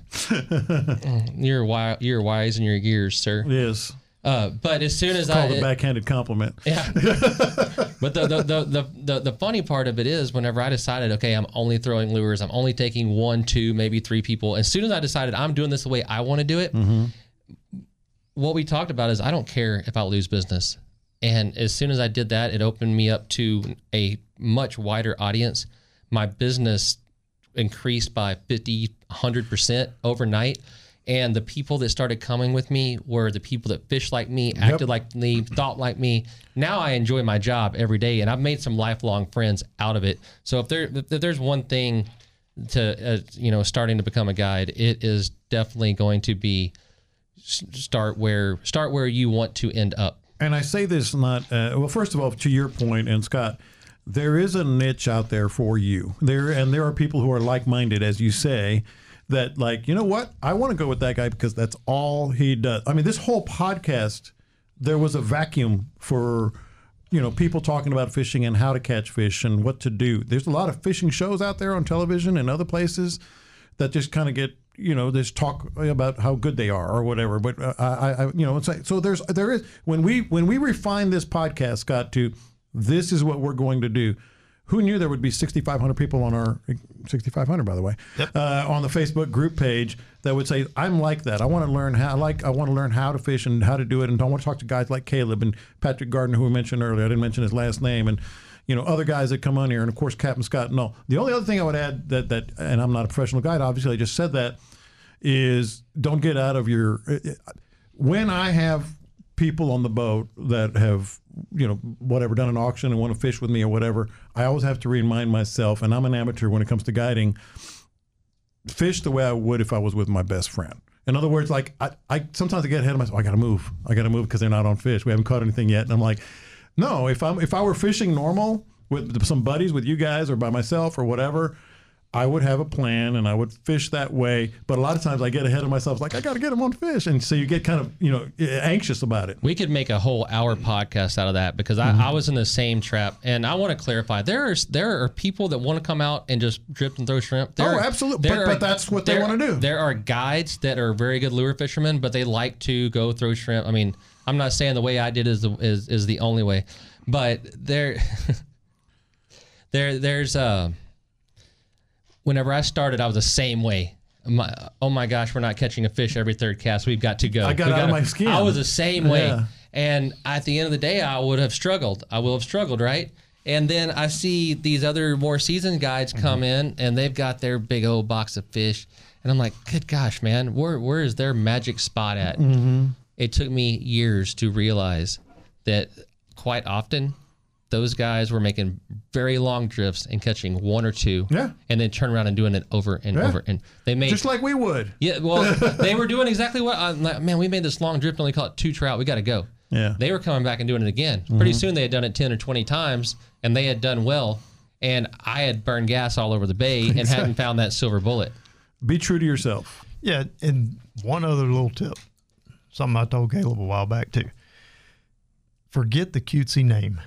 You're wise in your years, sir. Yes. But as soon as it's called a backhanded compliment. Yeah. But the funny part of it is, whenever I decided, okay, I'm only throwing lures, I'm only taking 1, 2, maybe 3 people. As soon as I decided I'm doing this the way I want to do it, what we talked about is I don't care if I lose business. And as soon as I did that, it opened me up to a much wider audience. My business increased by 50, 100% overnight. And the people that started coming with me were the people that fished like me, acted like me, thought like me. Now I enjoy my job every day, and I've made some lifelong friends out of it. So if there's one thing to starting to become a guide, it is definitely going to be start where you want to end up. And I say this not first of all, to your point, and Scott, there is a niche out there for you. There are people who are like-minded, as you say. That, like, you know what? I want to go with that guy because that's all he does. I mean, this whole podcast, there was a vacuum for, people talking about fishing and how to catch fish and what to do. There's a lot of fishing shows out there on television and other places that just kind of get, just talk about how good they are or whatever. But it's like, so there is when we refine this podcast, Scott, to this is what we're going to do. Who knew there would be 6,500 people on our 6,500, by the way, on the Facebook group page that would say, "I'm like that. I want to learn how. I want to learn how to fish and how to do it, and I want to talk to guys like Caleb and Patrick Gardner, who we mentioned earlier. I didn't mention his last name, and other guys that come on here, and of course Captain Scott. No, the only other thing I would add that, and I'm not a professional guide, obviously, I just said that, is don't get out of your. When I have people on the boat that have whatever, done an auction and want to fish with me or whatever, I always have to remind myself, and I'm an amateur when it comes to guiding, fish the way I would if I was with my best friend. In other words, like I sometimes I get ahead of myself. I got to move because they're not on fish. We haven't caught anything yet. And I'm like, no, if I were fishing normal with some buddies, with you guys or by myself or whatever, I would have a plan and I would fish that way. But a lot of times I get ahead of myself, like I got to get them on fish. And so you get kind of, anxious about it. We could make a whole hour podcast out of that, because I was in the same trap. And I want to clarify, there are people that want to come out and just drift and throw shrimp. Absolutely. But that's what they want to do. There are guides that are very good lure fishermen, but they like to go throw shrimp. I mean, I'm not saying the way I did is the only way, but there's whenever I started, I was the same way. oh my gosh, we're not catching a fish every third cast. We've got to go. I got out of my skin. I was the same way. Yeah. And at the end of the day, I will have struggled, right? And then I see these other more seasoned guides come in, and they've got their big old box of fish. And I'm like, good gosh, man, where is their magic spot at? It took me years to realize that quite often those guys were making very long drifts and catching one or two, and then turn around and doing it over and over. And they made just like we would. Yeah, well, they were doing exactly what. I'm like, man, we made this long drift and only caught 2 trout. We got to go. Yeah, they were coming back and doing it again. Pretty soon they had done it 10 or 20 times, and they had done well. And I had burned gas all over the bay and hadn't found that silver bullet. Be true to yourself. Yeah, and one other little tip, something I told Caleb a while back too. Forget the cutesy name.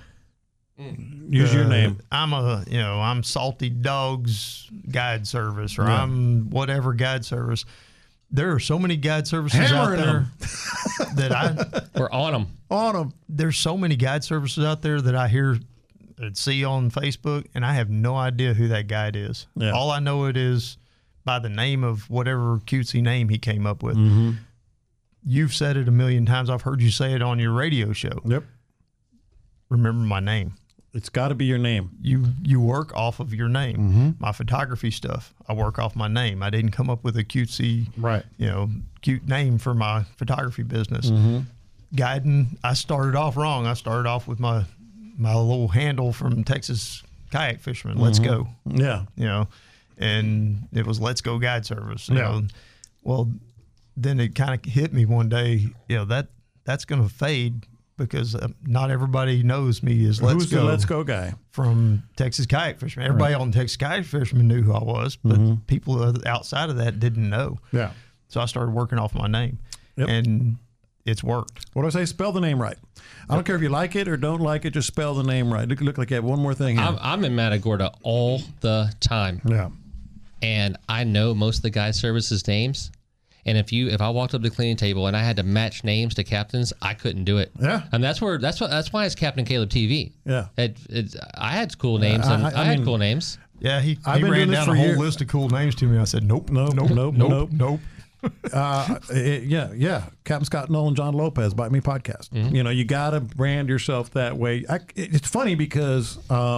Use your name. I'm Salty Dogs Guide Service, or I'm whatever guide service. There are so many guide services out there that we're on them. There's so many guide services out there that I hear and see on Facebook, and I have no idea who that guide is. Yeah. All I know it is by the name of whatever cutesy name he came up with. You've said it a million times. I've heard you say it on your radio show. Yep. Remember my name. It's got to be your name. You work off of your name. My photography stuff, I work off my name. I didn't come up with a cutesy, cute name for my photography business. Guiding, I started off wrong. I started off with my little handle from Texas Kayak Fisherman. Let's go. Yeah. And it was Let's Go Guide Service. You know. Well, then it kind of hit me one day. That's going to fade. Because not everybody knows me as Who's the Let's Go guy from Texas Kayak Fisherman. Everybody on Texas Kayak Fisherman knew who I was, but people outside of that didn't know. Yeah. So I started working off my name, and it's worked. What do I say? Spell the name right. I don't care if you like it or don't like it. Just spell the name right. Look like you have one more thing here. I'm in Matagorda all the time. Yeah. And I know most of the guide services names. And if I walked up to the cleaning table and I had to match names to captains, I couldn't do it. Yeah, and that's why it's Captain Caleb TV. Yeah, I had cool names. I had cool names. Yeah, he ran down a whole list of cool names to me. I said, nope. Yeah. Captain Scott Nolan, John Lopez, Bite Me Podcast. You got to brand yourself that way. It's funny because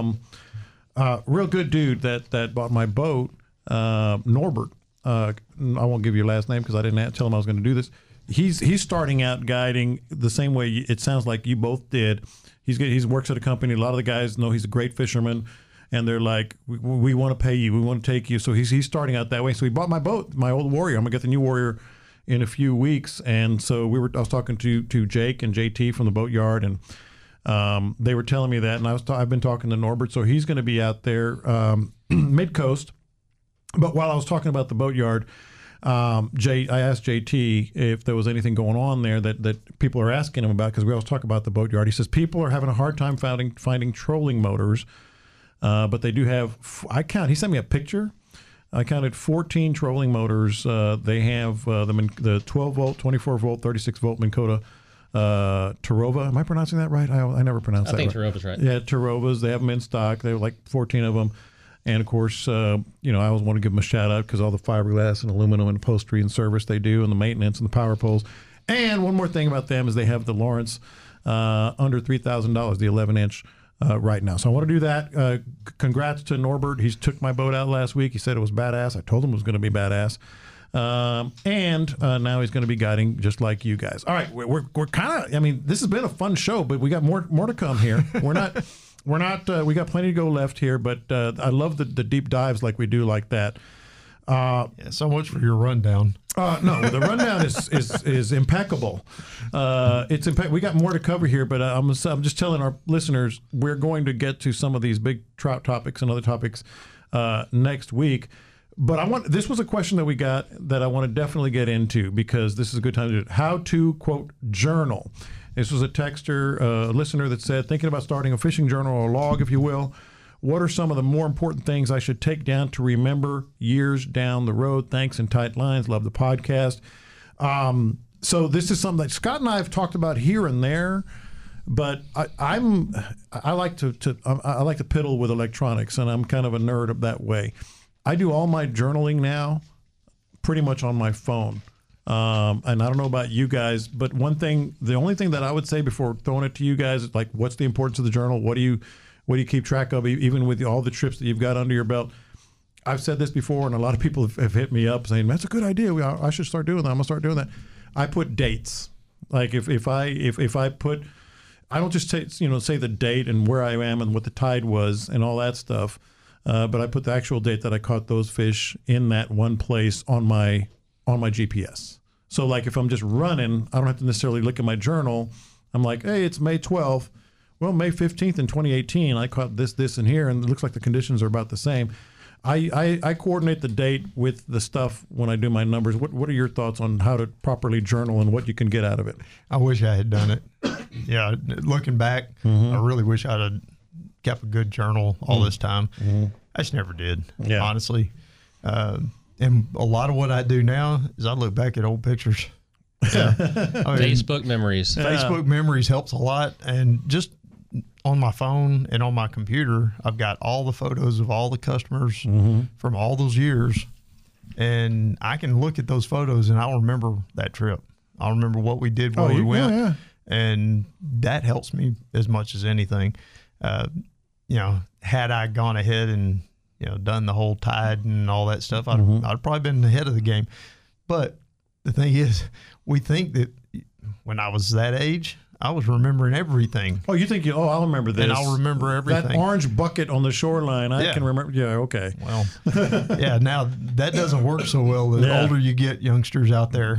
real good dude that bought my boat, Norbert. I won't give your last name because I didn't tell him I was going to do this. He's starting out guiding the same way it sounds like you both did. He works at a company. A lot of the guys know he's a great fisherman, and they're like, we want to pay you, we want to take you. So he's starting out that way. So he bought my boat, my old Warrior. I'm gonna get the new Warrior in a few weeks. And so I was talking to Jake and JT from the boat yard, and they were telling me that. And I've been talking to Norbert, so he's going to be out there mid coast. But while I was talking about the boatyard, I asked JT if there was anything going on there that people are asking him about, because we always talk about the boatyard. He says people are having a hard time finding trolling motors, but they do have. He sent me a picture. I counted 14 trolling motors. They have the 12 volt, 24 volt, 36 volt Minn Kota Terrova. Am I pronouncing that right? I never pronounce that. I think right. Terrova's right. Yeah, Terrovas. They have them in stock. They have like 14 of them. And, of course, I always want to give them a shout-out because all the fiberglass and aluminum and upholstery and service they do and the maintenance and the power poles. And one more thing about them is they have the Lawrence under $3,000, the 11-inch right now. So I want to do that. Congrats to Norbert. He took my boat out last week. He said it was badass. I told him it was going to be badass. And now he's going to be guiding just like you guys. All right, we're kind of, this has been a fun show, but we got more to come here. We're not... we got plenty to go left here, but I love the deep dives like we do like that. So much for your rundown. No, the rundown is impeccable. We got more to cover here, but I'm just telling our listeners we're going to get to some of these big trout topics and other topics next week. But this was a question that we got that I want to definitely get into, because this is a good time to do it. How to, quote, journal. This was a texter, a listener that said, thinking about starting a fishing journal or log, if you will. What are some of the more important things I should take down to remember years down the road? Thanks, and tight lines. Love the podcast. So this is something that Scott and I have talked about here and there, but I like to piddle with electronics, and I'm kind of a nerd of that way. I do all my journaling now pretty much on my phone. And I don't know about you guys, but the only thing that I would say before throwing it to you guys is like, what's the importance of the journal? What do you keep track of, even with all the trips that you've got under your belt? I've said this before, and a lot of people have hit me up saying, that's a good idea. I should start doing that. I'm gonna start doing that. I put dates. Like if I put, I don't just say the date and where I am and what the tide was and all that stuff, but I put the actual date that I caught those fish in that one place on my GPS. So like if I'm just running, I don't have to necessarily look at my journal. I'm like, hey, it's May 12th. Well, May 15th in 2018, I caught this, and here, and it looks like the conditions are about the same. I coordinate the date with the stuff when I do my numbers. What are your thoughts on how to properly journal and what you can get out of it? I wish I had done it. Yeah, looking back, I really wish I'd have kept a good journal all this time. I just never did, honestly. And a lot of what I do now is I look back at old pictures. Yeah. Facebook memories. Facebook memories helps a lot. And just on my phone and on my computer, I've got all the photos of all the customers from all those years. And I can look at those photos and I'll remember that trip. I'll remember what we did, where we went. Yeah. And that helps me as much as anything. Had I gone ahead and done the whole tide and all that stuff, I'd probably been ahead of the game. But the thing is, we think that when I was that age, I was remembering everything. Oh, you think I'll remember this. And I'll remember everything. That orange bucket on the shoreline, I can remember. Yeah, okay. Well, yeah, now that doesn't work so well. The older you get, youngsters out there,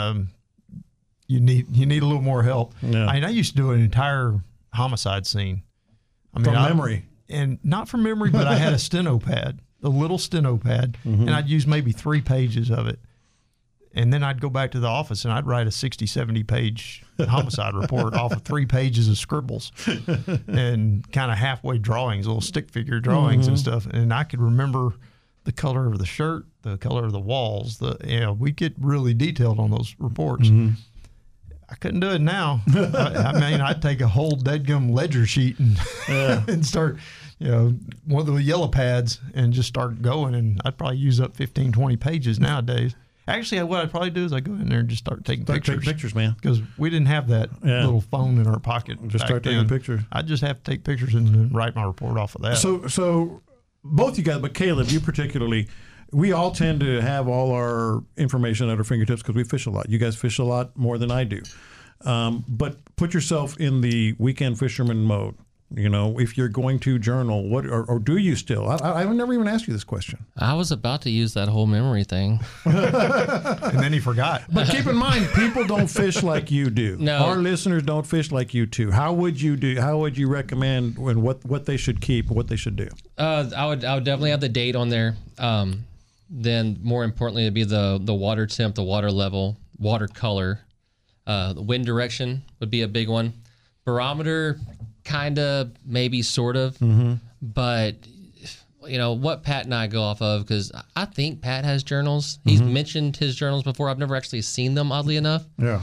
you need a little more help. Yeah. I used to do an entire homicide scene. From memory. And not from memory, but I had a steno pad, a little steno pad, and I'd use maybe 3 pages of it. And then I'd go back to the office and I'd write a 60, 70 page homicide report off of 3 pages of scribbles and kind of halfway drawings, little stick figure drawings and stuff. And I could remember the color of the shirt, the color of the walls. We get really detailed on those reports. I couldn't do it now. I'd take a whole deadgum ledger sheet and start, one of the yellow pads and just start going. And I'd probably use up 15, 20 pages nowadays. Actually, what I'd probably do is I'd go in there and just start taking pictures. Take pictures, man. Because we didn't have that little phone in our pocket. Just start taking pictures. I'd just have to take pictures and then write my report off of that. So both you guys, but Caleb, you particularly, we all tend to have all our information at our fingertips because we fish a lot. You guys fish a lot more than I do. But put yourself in the weekend fisherman mode. If you're going to journal, or do you still? I've never even asked you this question. I was about to use that whole memory thing. And then he forgot. But keep in mind, people don't fish like you do. No. Our listeners don't fish like you too. How would you recommend what they should keep, what they should do? I would definitely have the date on there. Then more importantly, it'd be the water temp, the water level, water color. The wind direction would be a big one. Barometer, kind of, maybe, sort of. But, what Pat and I go off of, because I think Pat has journals. He's mentioned his journals before. I've never actually seen them, oddly enough. Yeah.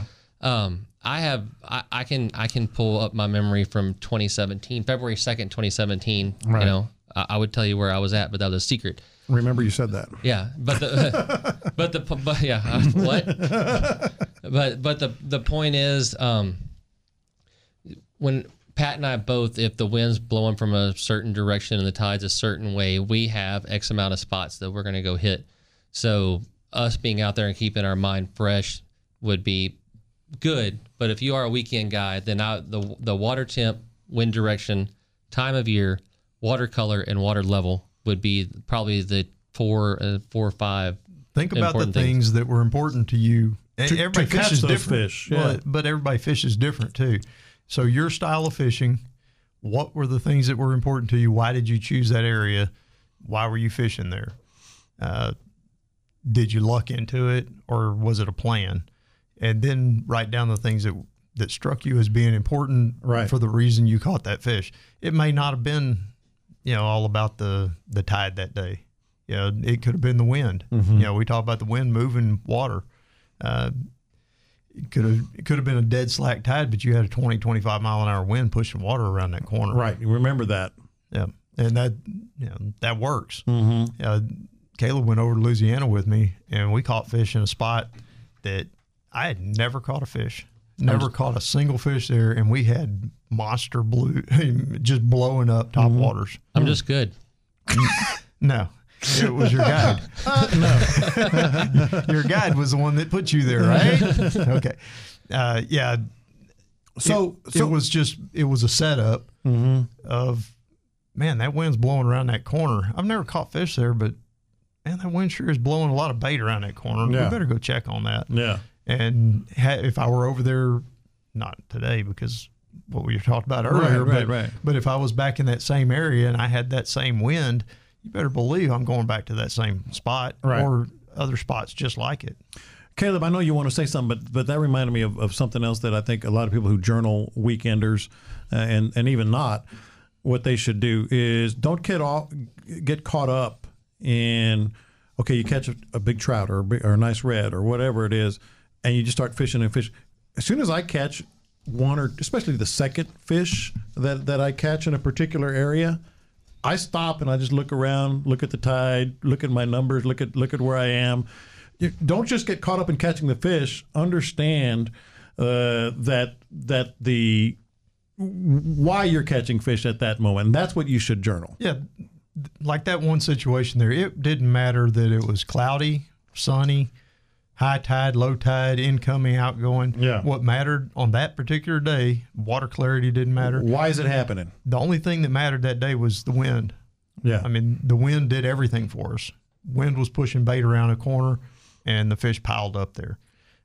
I can pull up my memory from 2017, February 2nd, 2017. Right. I would tell you where I was at, but that was a secret. Remember you said that. Yeah, but the point is, when Pat and I both, if the wind's blowing from a certain direction and the tide's a certain way, we have X amount of spots that we're going to go hit. So us being out there and keeping our mind fresh would be good. But if you are a weekend guy, then the water temp, wind direction, time of year, water color, and water level would be probably the four or five. Think about the things that were important to you. Everybody fishes different, fish, yeah. but everybody fishes different too. So your style of fishing, what were the things that were important to you? Why did you choose that area? Why were you fishing there? Did you luck into it, or was it a plan? And then write down the things that struck you as being important for the reason you caught that fish. It may not have been, all about the tide that day. It could have been the wind. We talk about the wind moving water. It could have been a dead slack tide, but you had a 20, 25 mile an hour wind pushing water around that corner. Right. You remember that. Yeah. And that works. Caleb went over to Louisiana with me, and we caught fish in a spot that I had never caught a fish. Never caught a single fish there, and we had monster blue, just blowing up top waters. I'm just good. No, it was your guide. No, your guide was the one that put you there, right? Okay, yeah. So it was a setup of, man, that wind's blowing around that corner. I've never caught fish there, but man, that wind sure is blowing a lot of bait around that corner. Yeah. We better go check on that. Yeah. And if I were over there, not today because what we talked about earlier, right. But if I was back in that same area and I had that same wind, you better believe I'm going back to that same spot or other spots just like it. Caleb, I know you want to say something, but that reminded me of something else that I think a lot of people who journal weekenders and even not, what they should do is don't get caught up in, okay, you catch a big trout or a nice red or whatever it is, and you just start fishing and fish. As soon as I catch one, or especially the second fish that I catch in a particular area, I stop and I just look around, look at the tide, look at my numbers, look at where I am. Don't just get caught up in catching the fish. Understand that the why you're catching fish at that moment. And that's what you should journal. Yeah, like that one situation there, it didn't matter that it was cloudy, sunny, high tide, low tide, incoming, outgoing. Yeah. What mattered on that particular day, water clarity didn't matter. Why is it happening? The only thing that mattered that day was the wind. Yeah. I mean, the wind did everything for us. Wind was pushing bait around a corner, and the fish piled up there.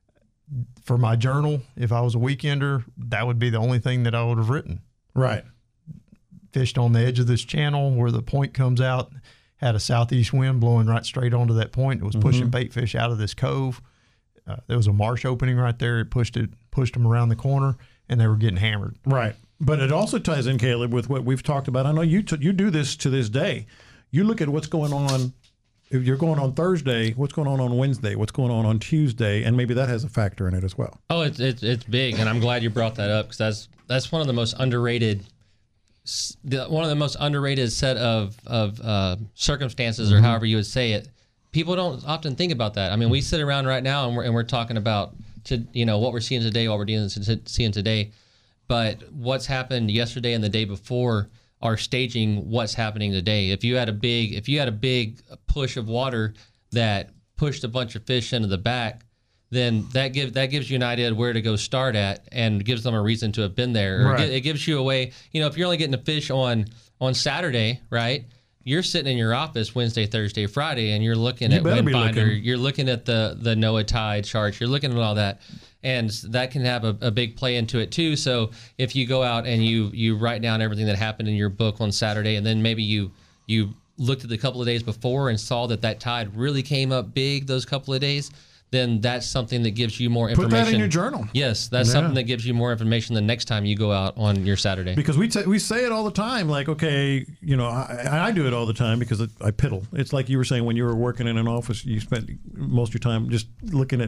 For my journal, if I was a weekender, that would be the only thing that I would have written. Right. Fished on the edge of this channel where the point comes out, had a southeast wind blowing right straight onto that point. It was pushing bait fish out of this cove. There was a marsh opening right there. It pushed them around the corner, and they were getting hammered. Right. But it also ties in, Caleb, with what we've talked about. I know you do this to this day. You look at what's going on. If you're going on Thursday, what's going on Wednesday? What's going on Tuesday? And maybe that has a factor in it as well. Oh, it's big, and I'm glad you brought that up because that's one of the most underrated. One of the most underrated set of circumstances, or however you would say it. People don't often think about that. I mean, we sit around right now and we're talking about what we're seeing today, what we're seeing today, but what's happened yesterday and the day before are staging what's happening today. If you had a big push of water that pushed a bunch of fish into the back, then that gives you an idea of where to go start at and gives them a reason to have been there. Or Right. it gives you a way, if you're only getting a fish on Saturday, right? You're sitting in your office Wednesday, Thursday, Friday, and you're looking at better be Windfinder. looking. You're looking at the NOAA tide charts. You're looking at all that. And that can have a big play into it too. So if you go out and you write down everything that happened in your book on Saturday, and then maybe you looked at the couple of days before and saw that tide really came up big those couple of days, then that's something that gives you more information. Put that in your journal. Yes, that's something that gives you more information the next time you go out on your Saturday. Because we say it all the time, like, okay, I do it all the time because I piddle. It's like you were saying when you were working in an office, you spent most of your time just looking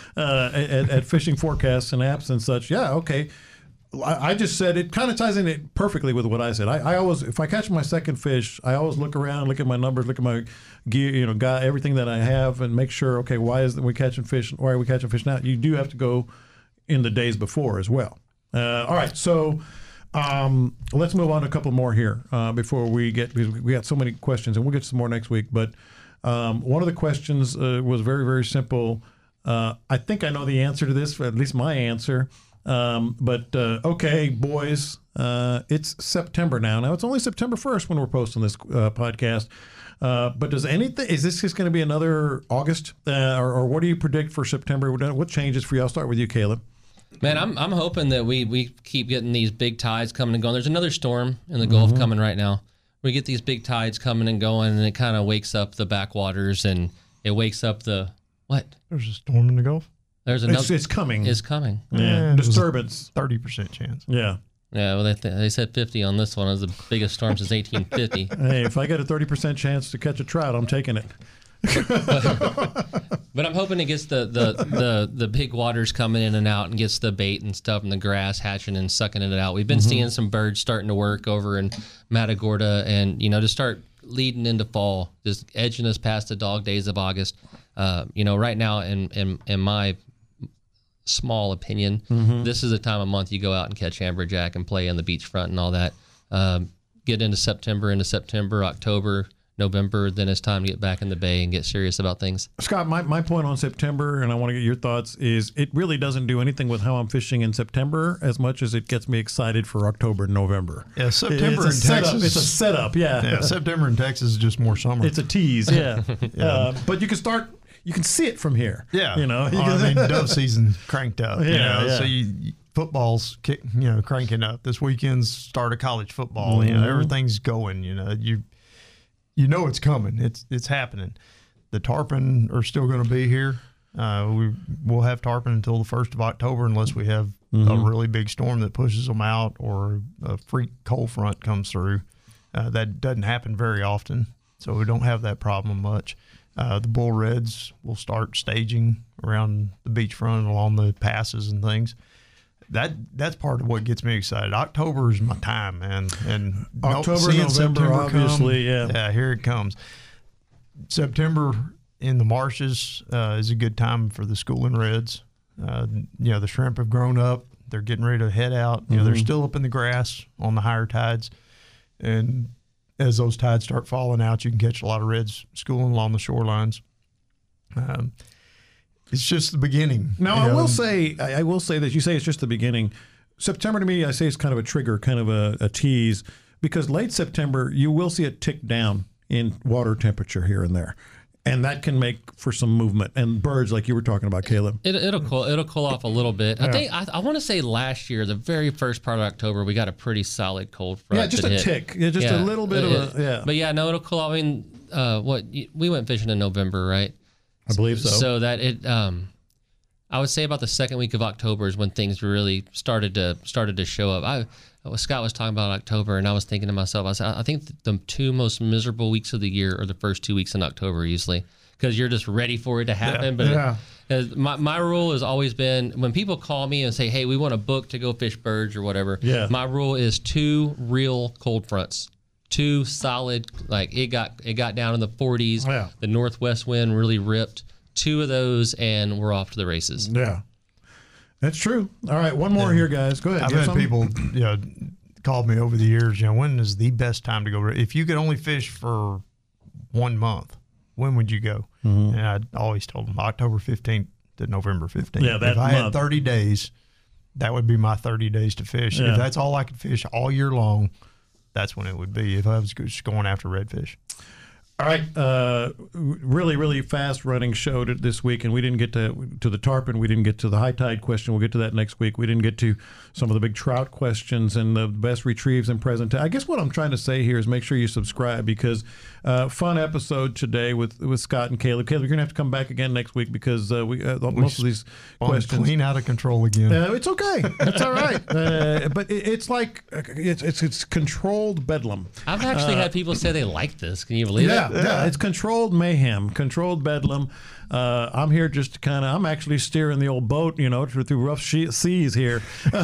at fishing forecasts and apps and such. Yeah, okay. I just said it kind of ties in it perfectly with what I said. I always, if I catch my second fish, I always look around, look at my numbers, look at my gear, everything that I have, and make sure, okay, why are we catching fish now? You do have to go in the days before as well. All right, so let's move on to a couple more here before we got so many questions, and we'll get to some more next week. But one of the questions was very, very simple. I think I know the answer to this, at least my answer. Okay, boys, it's September now. Now, it's only September 1st when we're posting this podcast. But is this just going to be another August? Or what do you predict for September? What changes for you? I'll start with you, Caleb. Man, I'm hoping that we keep getting these big tides coming and going. There's another storm in the Gulf coming right now. We get these big tides coming and going, and it kind of wakes up the backwaters, and it wakes up the what? There's a storm in the Gulf. There's another. It's coming. It's coming. Yeah. Disturbance. 30% chance. Yeah. Yeah, well, they said 50 on this one. It was the biggest storm since 1850. Hey, if I get a 30% chance to catch a trout, I'm taking it. But I'm hoping it gets the big waters coming in and out and gets the bait and stuff and the grass hatching and sucking it out. We've been seeing some birds starting to work over in Matagorda and, to start leading into fall, just edging us past the dog days of August. Right now, in my small opinion, this is the time of month you go out and catch amberjack and play on the beachfront and all that. Get into September, October, November, then it's time to get back in the bay and get serious about things. Scott, my point on September, and I want to get your thoughts, is it really doesn't do anything with how I'm fishing in September as much as it gets me excited for October and November. Yeah, September in Texas. It's a setup, yeah. September in Texas is just more summer. It's a tease, yeah. But you can see it from here. Yeah. Dove season cranked up. Yeah. So football's cranking up. This weekend's start of college football. Everything's going. You know it's coming. It's happening. The tarpon are still going to be here. We'll have tarpon until the 1st of October unless we have a really big storm that pushes them out or a freak cold front comes through. That doesn't happen very often, so we don't have that problem much. The bull reds will start staging around the beachfront along the passes and things. That's part of what gets me excited. October is my time, man. And October, November, obviously, yeah, here it comes. September in the marshes is a good time for the schooling reds. The shrimp have grown up. They're getting ready to head out. They're still up in the grass on the higher tides. And as those tides start falling out, you can catch a lot of reds schooling along the shorelines. It's just the beginning. Now, I will say that you say it's just the beginning. September to me, I say it's kind of a trigger, kind of a tease, because late September, you will see it tick down in water temperature here and there. And that can make for some movement and birds, like you were talking about, Caleb. It'll cool off a little bit. I think I want to say last year, the very first part of October, we got a pretty solid cold front. Yeah, just a tick. Yeah, just a little bit of a. But it'll cool off. I mean, we went fishing in November, right? I believe so. So that I would say about the second week of October is when things really started to show up. Scott was talking about October, and I was thinking to myself, I think the two most miserable weeks of the year are the first 2 weeks in October usually, because you're just ready for it to happen. But my rule has always been, when people call me and say, hey, we want a book to go fish birds or whatever, my rule is 2 real cold fronts. 2 solid, like it got down in the 40s. Yeah. The northwest wind really ripped. 2 of those, and we're off to the races. Yeah, that's true. All right, one more here, guys. Go ahead. I've had people called me over the years, when is the best time to go? If you could only fish for 1 month, when would you go? And I always told them October 15th to November 15th. Yeah, that if I had 30 days, that would be my 30 days to fish. Yeah. If that's all I could fish all year long, that's when it would be, if I was just going after redfish. All right, really, really fast running show this week, and we didn't get to the tarpon. We didn't get to the high tide question. We'll get to that next week. We didn't get to some of the big trout questions and the best retrieves in present time. I guess what I'm trying to say here is make sure you subscribe, because fun episode today with Scott and Caleb. Caleb, you're gonna have to come back again next week, because most of these questions clean out of control again. It's okay. It's all right. But it's like it's controlled bedlam. I've actually had people say they like this. Can you believe it? Yeah, it's controlled mayhem, controlled bedlam. I'm here just to I'm actually steering the old boat, through rough seas here.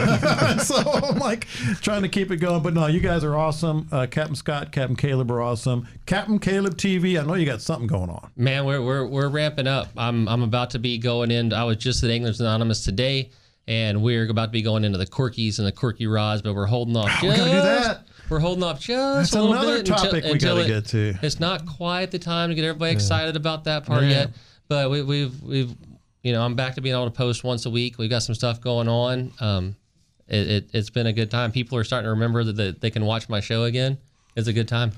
So I'm like trying to keep it going. But no, you guys are awesome. Captain Scott, Captain Caleb are awesome. Captain Caleb TV, I know you got something going on. Man, we're ramping up. I'm about to be going in. I was just at Anglers Anonymous today, and we're about to be going into the Corkies and the Corky rods, but we're holding off. We're gonna do that. We're holding off just That's a little another bit topic we got to get to. It's not quite the time to get everybody excited about that part yet, but we've I'm back to being able to post once a week. We've got some stuff going on. It's been a good time. People are starting to remember that they can watch my show again. It's a good time.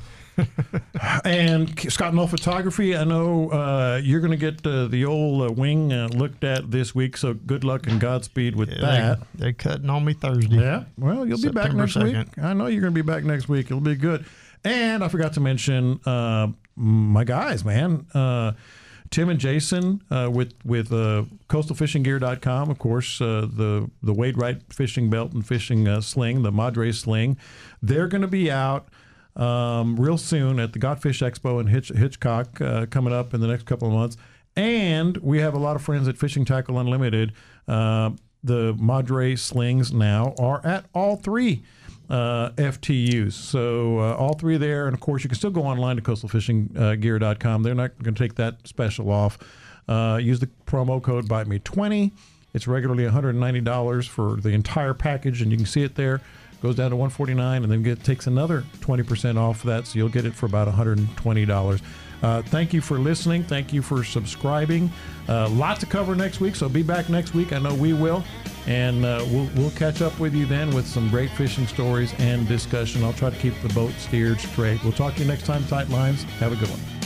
And Scott Knoll Photography, I know you're going to get the old wing looked at this week, so good luck and Godspeed with that. They're cutting on me Thursday. Yeah, well, you'll be back next 2nd. Week. I know you're going to be back next week. It'll be good. And I forgot to mention my guys, man. Tim and Jason with coastalfishinggear.com, of course, the Wade Wright fishing belt and fishing sling, the Madre sling. They're going to be out real soon at the Godfish Expo in Hitchcock coming up in the next couple of months. And we have a lot of friends at Fishing Tackle Unlimited. The Madre slings now are at all 3 FTUs. So all three there. And, of course, you can still go online to coastalfishinggear.com. They're not going to take that special off. Use the promo code BiteMe20. It's regularly $190 for the entire package, and you can see it there. Goes down to $149, and then takes another 20% off that, so you'll get it for about $120. Thank you for listening. Thank you for subscribing. Lot to cover next week, so be back next week. I know we will. And we'll catch up with you then with some great fishing stories and discussion. I'll try to keep the boat steered straight. We'll talk to you next time, Tight Lines. Have a good one.